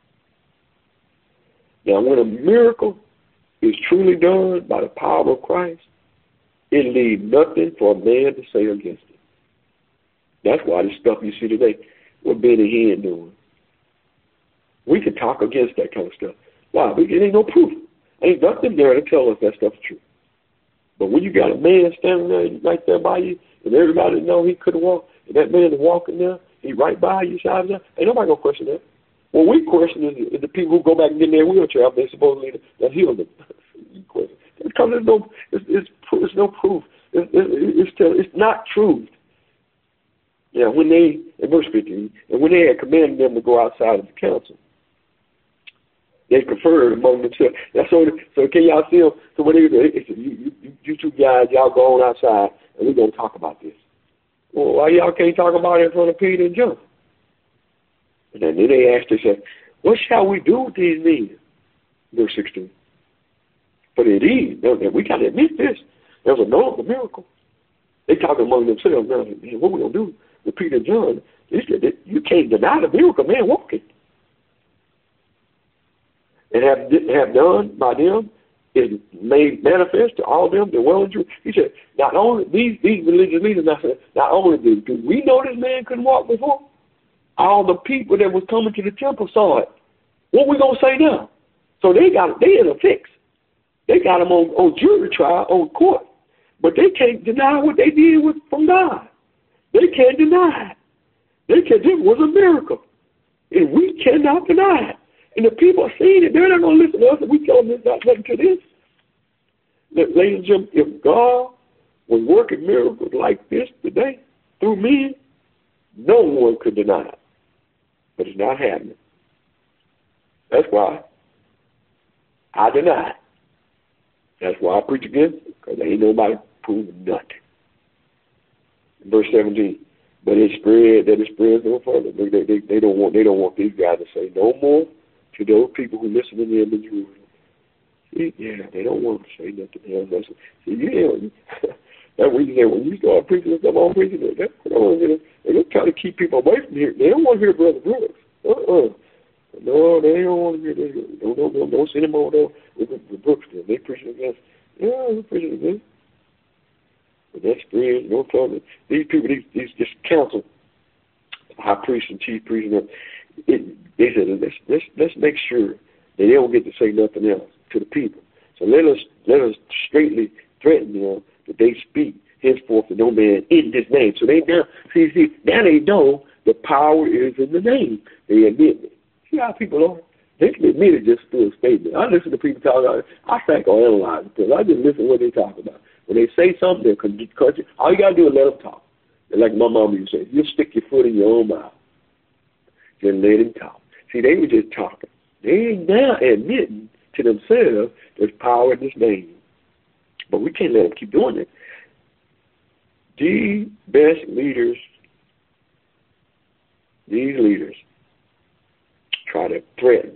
Now, when a miracle is truly done by the power of Christ, it leaves nothing for a man to say against it. That's why the stuff you see today, what Benny Hinn doing. We can talk against that kind of stuff. Why? Because there ain't no proof. Ain't nothing there to tell us that stuff's true. But when you got a man standing there right there by you, and everybody know he couldn't walk, and that man is walking there, he right by you, side of that, ain't nobody gonna question that. What we question is, is the people who go back and get in their wheelchair after they supposedly that healed them. Because there's no, it's, it's, it's no proof. It's, it's, it's not truth. Yeah, when they, in verse fifteen, and when they had commanded them to go outside of the council, they conferred among themselves. Now, so, so can y'all see them? So what they do, they said, you, you, you two guys, y'all go on outside, and we're going to talk about this. Well, why y'all can't talk about it in front of Peter and John? And then they asked, they said, what shall we do with these men? Verse sixteen. But indeed, we got to admit this. There was a notable miracle. They talking among themselves now, man, what we going to do with Peter and John? They said, you can't deny the miracle, man, walking. And have, have done by them is made manifest to all them that well and true. He said, not only these, these religious leaders, not, not only did do we know this man couldn't walk before, all the people that was coming to the temple saw it. What we gonna say now? So they got they in a fix. They got him on, on jury trial, on court, but they can't deny what they did with from God. They can't deny it. They can. This was a miracle, and we cannot deny it. And the people are seeing it. They're not going to listen to us if we tell them there's not nothing to this. Ladies and gentlemen, if God was working miracles like this today through men, no one could deny it. But it's not happening. That's why I deny it. That's why I preach against it, because there ain't nobody proving nothing. Verse seventeen. But it spread, that it spreads no further. They, they, they don't want they don't want these guys to say no more to those people who listen to them in Jerusalem. See, yeah, they don't want to say nothing else. See, yeah, that's what you say when you start preaching stuff on preaching. They don't they're just trying to keep people away from here. They don't want to hear Brother Brooks. Uh-uh. No, they don't want to hear this. Don't, don't, don't, don't send them over there with the Brooks. They preaching against. Yeah, they're preaching against. But that's spread no further. These people, these, these this council, high priests and chief priests, it, they said let's, let's let's make sure that they don't get to say nothing else to the people. So let us let us straightly threaten them that they speak henceforth to no man in this name. So they now see see now they know the power is in the name. They admit it. See how people are. They can admit it just through a statement. I listen to people talk about it. I think or analyze it because I just listen to what they talk about. When they say something, they'll cut you. All you got to do is let them talk. And like my mom used to say, you stick your foot in your own mouth. Just let him talk. See, they were just talking. They ain't now admitting to themselves there's power in this name. But we can't let them keep doing it. The best leaders, these leaders, try to threaten,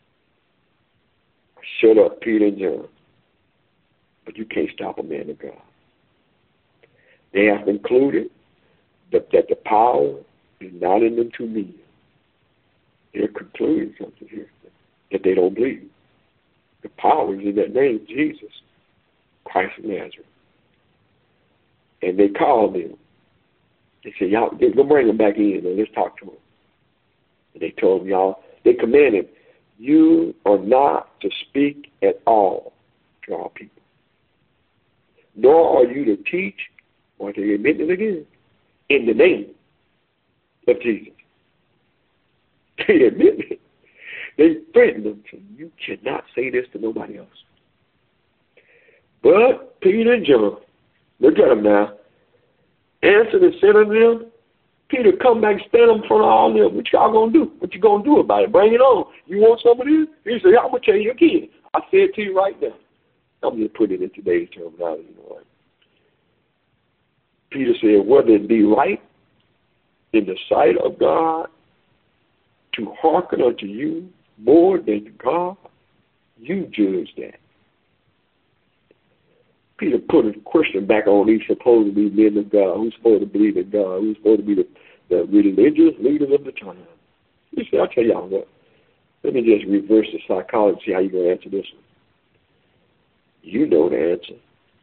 shut up Peter and John. But you can't stop a man of God. They have concluded that, that the power is not in them two men. They're concluding something here that they don't believe. The power is in that name, Jesus, Christ of Nazareth. And they called them. They said, y'all, they're going to bring them back in and let's talk to them. And they told them, y'all, they commanded, you are not to speak at all to our people. nor are you to teach, or to admit it again, in the name of Jesus. They admit it. They threatened them. You cannot say this to nobody else. But Peter and John, look at them now, answered and said unto them, Peter, come back, stand in front of all them. What y'all going to do? What you going to do about it? Bring it on. You want some of this? He said, I'm going to tell you again. I say it to you right now. I'm going to put it in today's terminology. You know, right? Peter said, whether it be right in the sight of God to hearken unto you more than to God, you judge that. Peter put a question back on these supposed to be men of God, who's supposed to believe in God, who's supposed to be the, the religious leaders of the time. He said, I'll tell y'all what, let me just reverse the psychology, see how you're going to answer this one. You know the answer.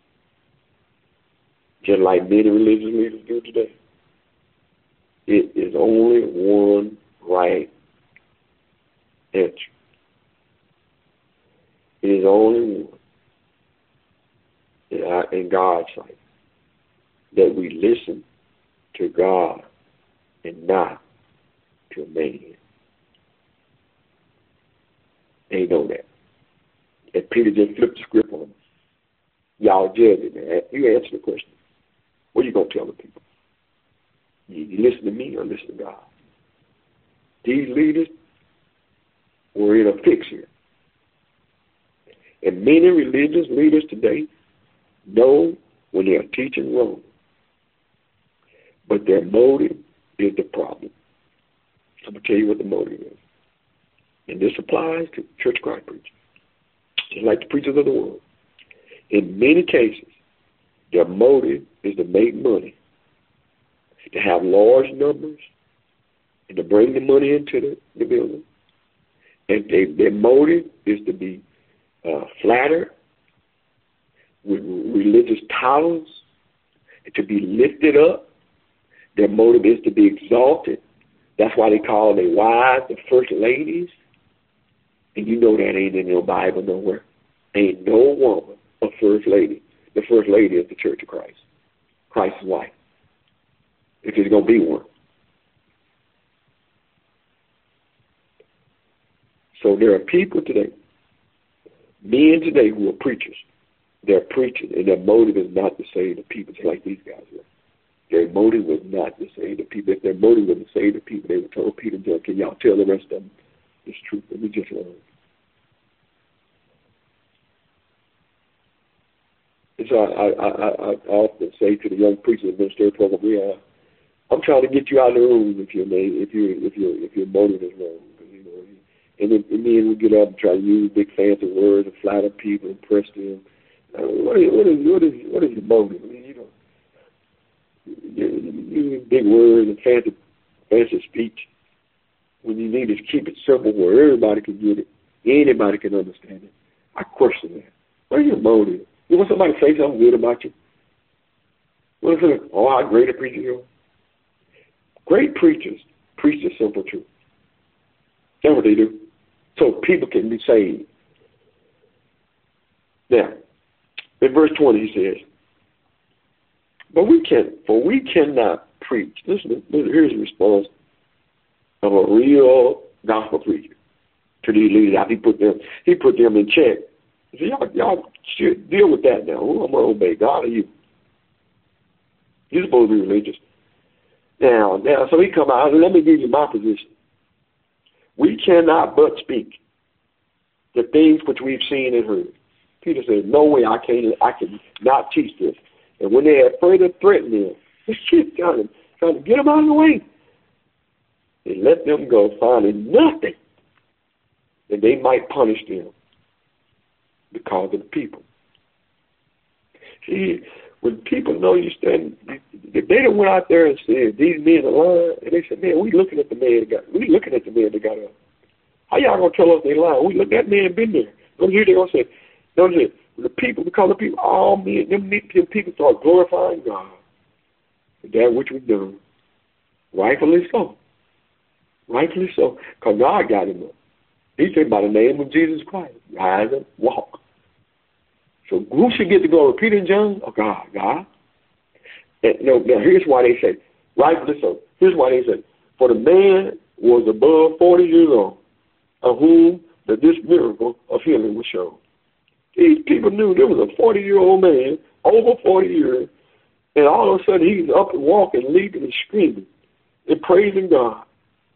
Just like many religious leaders do today. It is only one right answer. It is only one. In God's sight, that we listen to God and not to man. They know that. And Peter just flipped the script on them. Y'all judge it, man. You answer the question. What are you going to tell the people? You, you listen to me or listen to God? These leaders were in a fix here. And many religious leaders today know when they are teaching wrong. But their motive is the problem. So I'm going to tell you what the motive is. And this applies to church Christ preachers, just like the preachers of the world. In many cases, their motive is to make money, to have large numbers, and to bring the money into the, the building. And they, their motive is to be uh, flattered with religious titles, to be lifted up. Their motive is to be exalted. That's why they call their wives the first ladies. And you know that ain't in your Bible nowhere. Ain't no woman a first lady. The first lady is the Church of Christ. Christ's wife. If there's going to be one. So there are people today, men today who are preachers. They're preaching, and their motive is not to save the people, just like these guys were. Their motive was not to save the people. If their motive was to save the people, they would told Peter and John, can y'all tell the rest of them this truth? Let me just learn. And so I, I, I, I often say to the young preachers in the ministry program, we are, I'm trying to get you out of the room if your if you if your if your motive is wrong. You know, and then and then we get up and try to use big fancy words and flatter people, impress them. Uh, what, is, what, is, what, is, what is your motive? I mean, you know, using big words and fancy, fancy speech when you need to keep it simple where everybody can get it, anybody can understand it. I question that. What is your motive? You want somebody to say something good about you? What is it? Oh, how great a preacher you are. Great preachers preach the simple truth. That's what they do. So people can be saved. Now, in verse twenty, he says, but we can, for we cannot preach. Listen, here's the response of a real gospel preacher to these leaders. He put them, he put them in check. He said, y'all, y'all should deal with that now. Who I'm going to obey, God or you? You're supposed to be religious. Now, now, so he come out, let me give you my position. We cannot but speak the things which we've seen and heard. Peter said, no way I can't, I can not teach this. And when they had further threatened him, this kid trying to, trying to get them out of the way, they let them go, finding nothing that they might punish them because of the people. See, when people know you stand, if they done went out there and said, these men are lying, and they said, man, we looking at the man that got, we looking at the man that got up. How y'all going to tell us they lying? We look, that man been there. Don't hear they going to say, don't hear the people, because the people, all men, them, them people start glorifying God for that which was done. Rightfully so. Rightfully so. Because God got him up. He said, by the name of Jesus Christ, rise and walk. So who should get the glory? Peter and John? Oh, God, God. And, no, now here's why they say, right, listen, here's why they say, for the man was above forty years old, of whom that this miracle of healing was shown. These people knew there was a forty-year-old man, over forty years, and all of a sudden he's up and walking, leaping and screaming and praising God.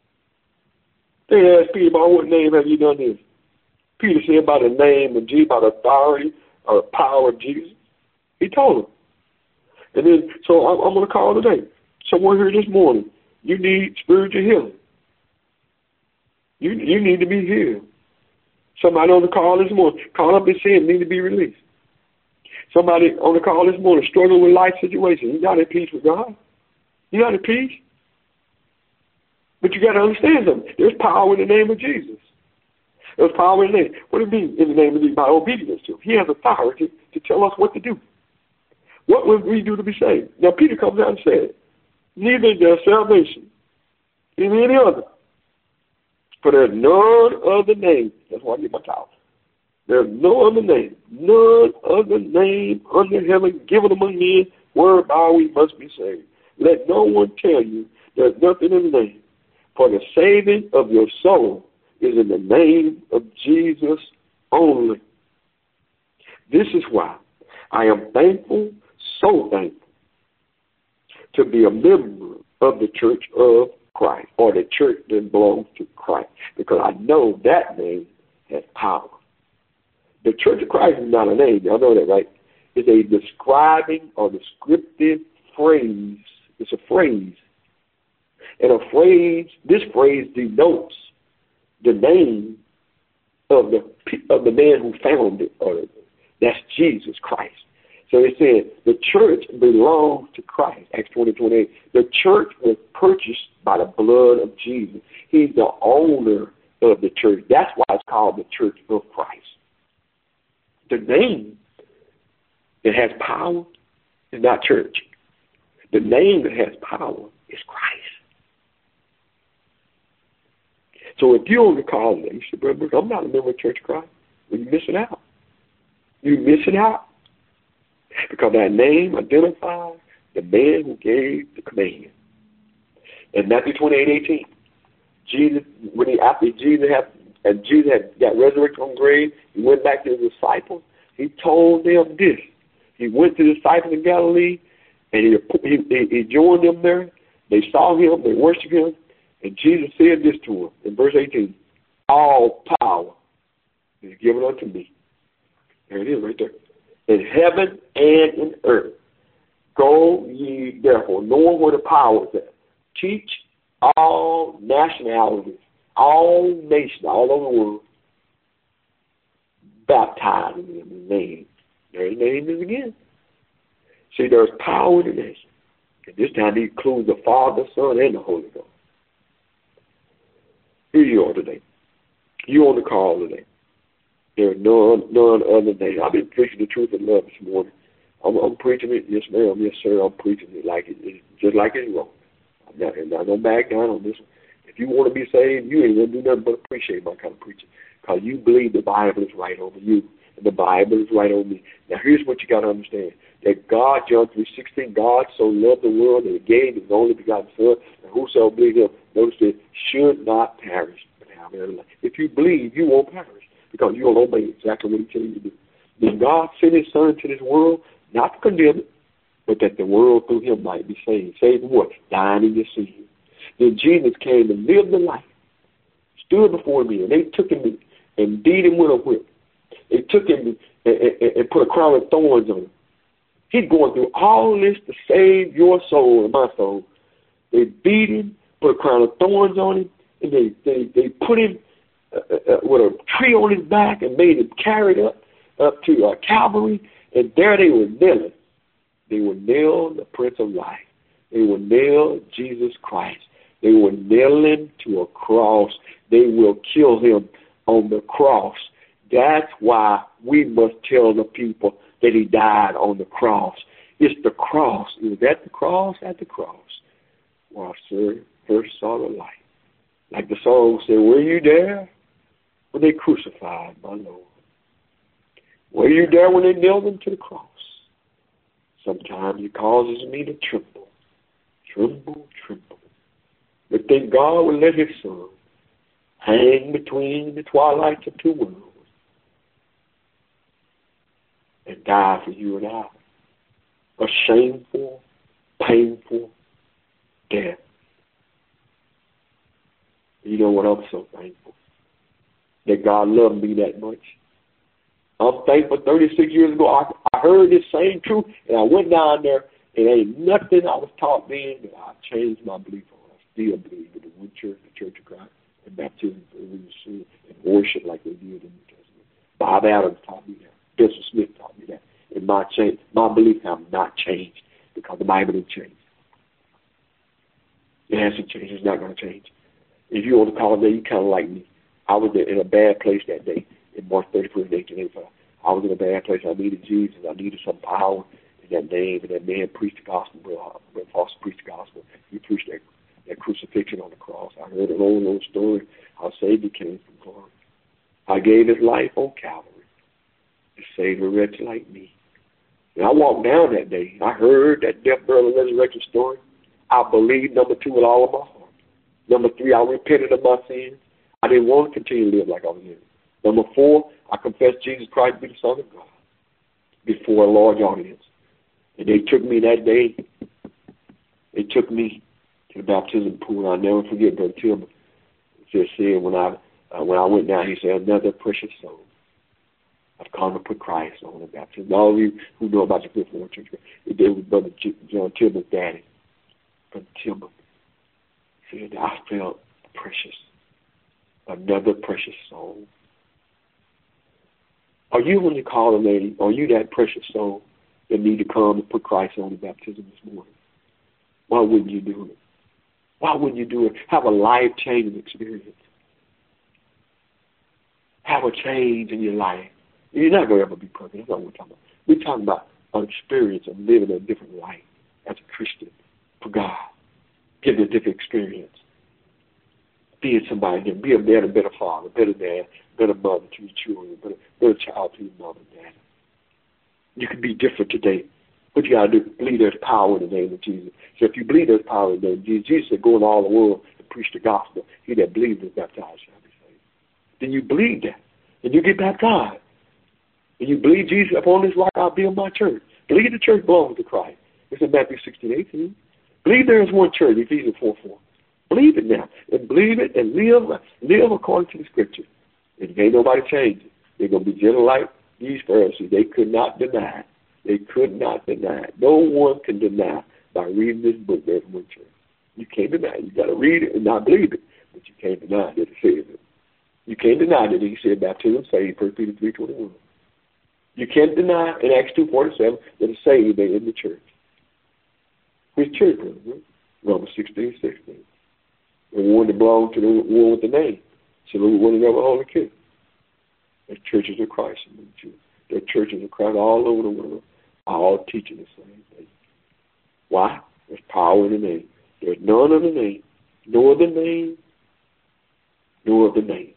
They asked Peter, by what name have you done this? Peter said, by the name of Jesus, by the authority or power of Jesus. He told them. And then, so I'm, I'm going to call today. Someone here this morning, you need spiritual healing. You, you need to be healed. Somebody on the call this morning, call up and sin, need to be released. Somebody on the call this morning, struggling with life situation. You got at peace with God? You got at peace? But you got to understand something. There's power in the name of Jesus. There's power in the name. What do you mean in the name of Jesus? By obedience to him. He has authority to tell us what to do. What would we do to be saved? Now, Peter comes out and said, neither is there salvation in any other. For there's none other name. That's why I get my towel. There's no other name, none other name under heaven given among men whereby we must be saved. Let no one tell you there's nothing in the name. For the saving of your soul is in the name of Jesus only. This is why I am thankful, so thankful, to be a member of the Church of Christ, or the church that belongs to Christ, because I know that name has power. The Church of Christ is not a name. Y'all know that, right? It's a describing or descriptive phrase. It's a phrase. And a phrase, this phrase denotes the name of the of the man who founded it, or that's Jesus Christ. So it said the church belongs to Christ, Acts twenty, twenty-eight. The church was purchased by the blood of Jesus. He's the owner of the church. That's why it's called the Church of Christ. The name that has power is not church. The name that has power is Christ. So if you're on the call today, you say, brother, I'm not a member of Church of Christ. Well, you're missing out. You're missing out. Because that name identifies the man who gave the command. In Matthew twenty-eight, eighteen, Jesus, when he, after Jesus had, and Jesus had got resurrected from the grave, he went back to his disciples. He told them this. He went to the disciples in Galilee, and he, he, he joined them there. They saw him, they worshiped him, and Jesus said this to them in verse eighteen, all power is given unto me. There it is right there. In heaven and in earth. Go ye therefore, knowing where the power is at. Teach all nationalities, all nations, all over the world, baptizing them in the name. There his name is again. See, there's power in the name. And this time it includes the Father, Son, and the Holy Ghost. Here you are today. You on the call today. There are none, none other name. I've been preaching the truth and love this morning. I'm, I'm preaching it, yes ma'am, yes sir, I'm preaching it like it, it's just like it's wrong. I'm not, I'm not going to back down on this one. If you want to be saved, you ain't going to do nothing but appreciate my kind of preaching, because you believe the Bible is right over you, and the Bible is right over me. Now here's what you got to understand, that God, John three sixteen, God so loved the world that he gave his only begotten Son, and whosoever believes him, notice it, should not perish, but have eternal life. If you believe, you won't perish, because you'll obey exactly what he tells you to do. Then God sent his Son into this world, not to condemn it, but that the world through him might be saved. Saved what? Dying in your sins. Then Jesus came and lived the life, stood before me, and they took him and beat him with a whip. They took him and, and, and put a crown of thorns on him. He's going through all this to save your soul and my soul. They beat him, put a crown of thorns on him, and they, they, they put him uh, uh, with a tree on his back and made him carry it up, up to uh, Calvary, and there they were nailing. They were nailing the Prince of Life. They were nailing Jesus Christ. They were nailing to a cross. They will kill him on the cross. That's why we must tell the people that he died on the cross. It's the cross. It was at the cross, at the cross, where I first saw the light. Like the song said, were you there when they crucified my Lord? Were you there when they nailed him to the cross? Sometimes it causes me to tremble, tremble, tremble. But thank God will let his son hang between the twilights of two worlds and die for you and I. A shameful, painful death. You know what? I'm so thankful that God loved me that much. I'm thankful thirty-six years ago, I, I heard this same truth, and I went down there, and ain't nothing I was taught then that I changed my belief on. I still believe in the one church, the Church of Christ, and baptism for every sin, and worship like they did in the New Testament. Bob Adams taught me that. Bishop Smith taught me that. And my change, my belief have not changed because the Bible didn't change. It hasn't changed. It's not going to change. If you want to call it that, you kind of like me. I was in a bad place that day. In March thirty-first, eighteen eighty-five, I was in a bad place. I needed Jesus. I needed some power in that name. And that man preached the gospel. Brother Foster preached the gospel. He preached that, that crucifixion on the cross. I heard an old, old story how Savior came from glory. I gave his life on Calvary to save a wretch like me. And I walked down that day. I heard that death, burial, and resurrection story. I believed, number two, with all of my heart. Number three, I repented of my sins. I didn't want to continue to live like I was living. Number four, I confessed Jesus Christ to be the Son of God before a large audience. And they took me that day. They took me to the baptism pool. I'll never forget Brother Tillman just said when I uh, when I went down, he said, another precious soul. I've come to put Christ on the baptism. All of you who know about the Fifth Ward Church, it did with Brother John Tillman's daddy. Brother Tillman said, I felt precious. Another precious soul. Are you, when you call a lady, are you that precious soul that need to come and put Christ on the baptism this morning? Why wouldn't you do it? Why wouldn't you do it? Have a life-changing experience. Have a change in your life. You're not going to ever be perfect. That's not what we're talking about. We're talking about an experience of living a different life as a Christian for God. Getting a different experience. Being somebody different. Be a better, better father, better dad, better mother to your children, better, better child to your mom and dad. You can be different today. What you got to do, believe there's power in the name of Jesus. So if you believe there's power in the name of Jesus, Jesus said, go in all the world and preach the gospel. He that believes is baptized shall be saved. Then you believe that. And you get baptized. And you believe Jesus, upon this rock I'll build my church. Believe the church belongs to Christ. It's in Matthew sixteen, eighteen. Believe there is one church, Ephesians four, four. Believe it now. And believe it and live, live according to the scripture. And ain't nobody change it. They're going to be just like these Pharisees. They could not deny it. They could not deny it. No one can deny by reading this book there's one church. You can't deny it. You got to read it and not believe it. But you can't deny that it says it. You can't deny that he said baptism saved, First Peter three twenty-one. You can't deny in Acts two forty-seven that it's saved they're in the church. Which church, brother? Romans sixteen, sixteen. The one that belongs to the one with the name. Salute one another, Holy King. There's churches of Christ in the church. There are churches of Christ all over the world, all teaching the same thing. Why? There's power in the name. There's none of the name, nor the name, nor the name.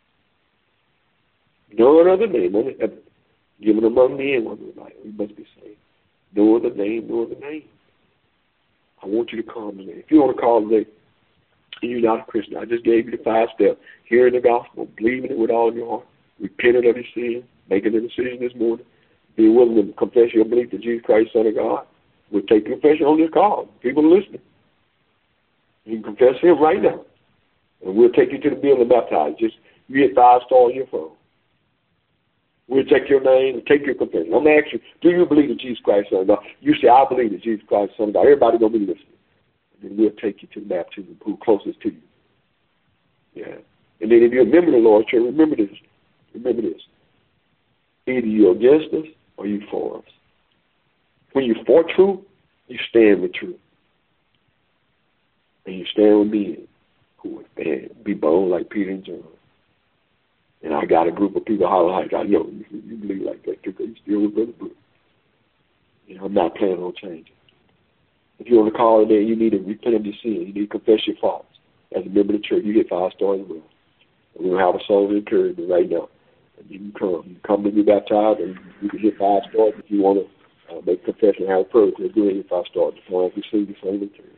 No other name on the heaven, given among men, one of the light. We must be saved. No other name, no other name. I want you to call today. If you want to call today, and you're not a Christian, I just gave you the five steps. Hearing the gospel, believing it with all your heart, repenting of your sin, making a decision this morning, being willing to confess your belief that Jesus Christ, Son of God. We'll take confession on this call. People are listening. You can confess him right now. And we'll take you to the building and baptize. Just you hit five star on your phone. We'll take your name and take your confession. I'm going to ask you, do you believe that Jesus Christ is Son of God? You say, I believe that Jesus Christ is Son of God. Everybody going to be listening. And then we'll take you to the baptism pool closest to you. Yeah. And then if you remember the Lord's Church, remember this. Remember this. Either you're against us or you for us. When you're for truth, you stand with truth. And you stand with me who would stand, be bold like Peter and John. And I got a group of people holler like, I know you, you believe like that too, because you still with Brother Bruce. You know, I'm not planning on changing. If you want to call it there, you need to repent of your sin. You need to confess your faults. As a member of the church, you get five stars as well. And we're going to have a soul of encouragement right now. You can come, come to be baptized, and you can hit five stars if you want to uh, make confession and have a prayer. We'll do it if I start the plan to see the same return.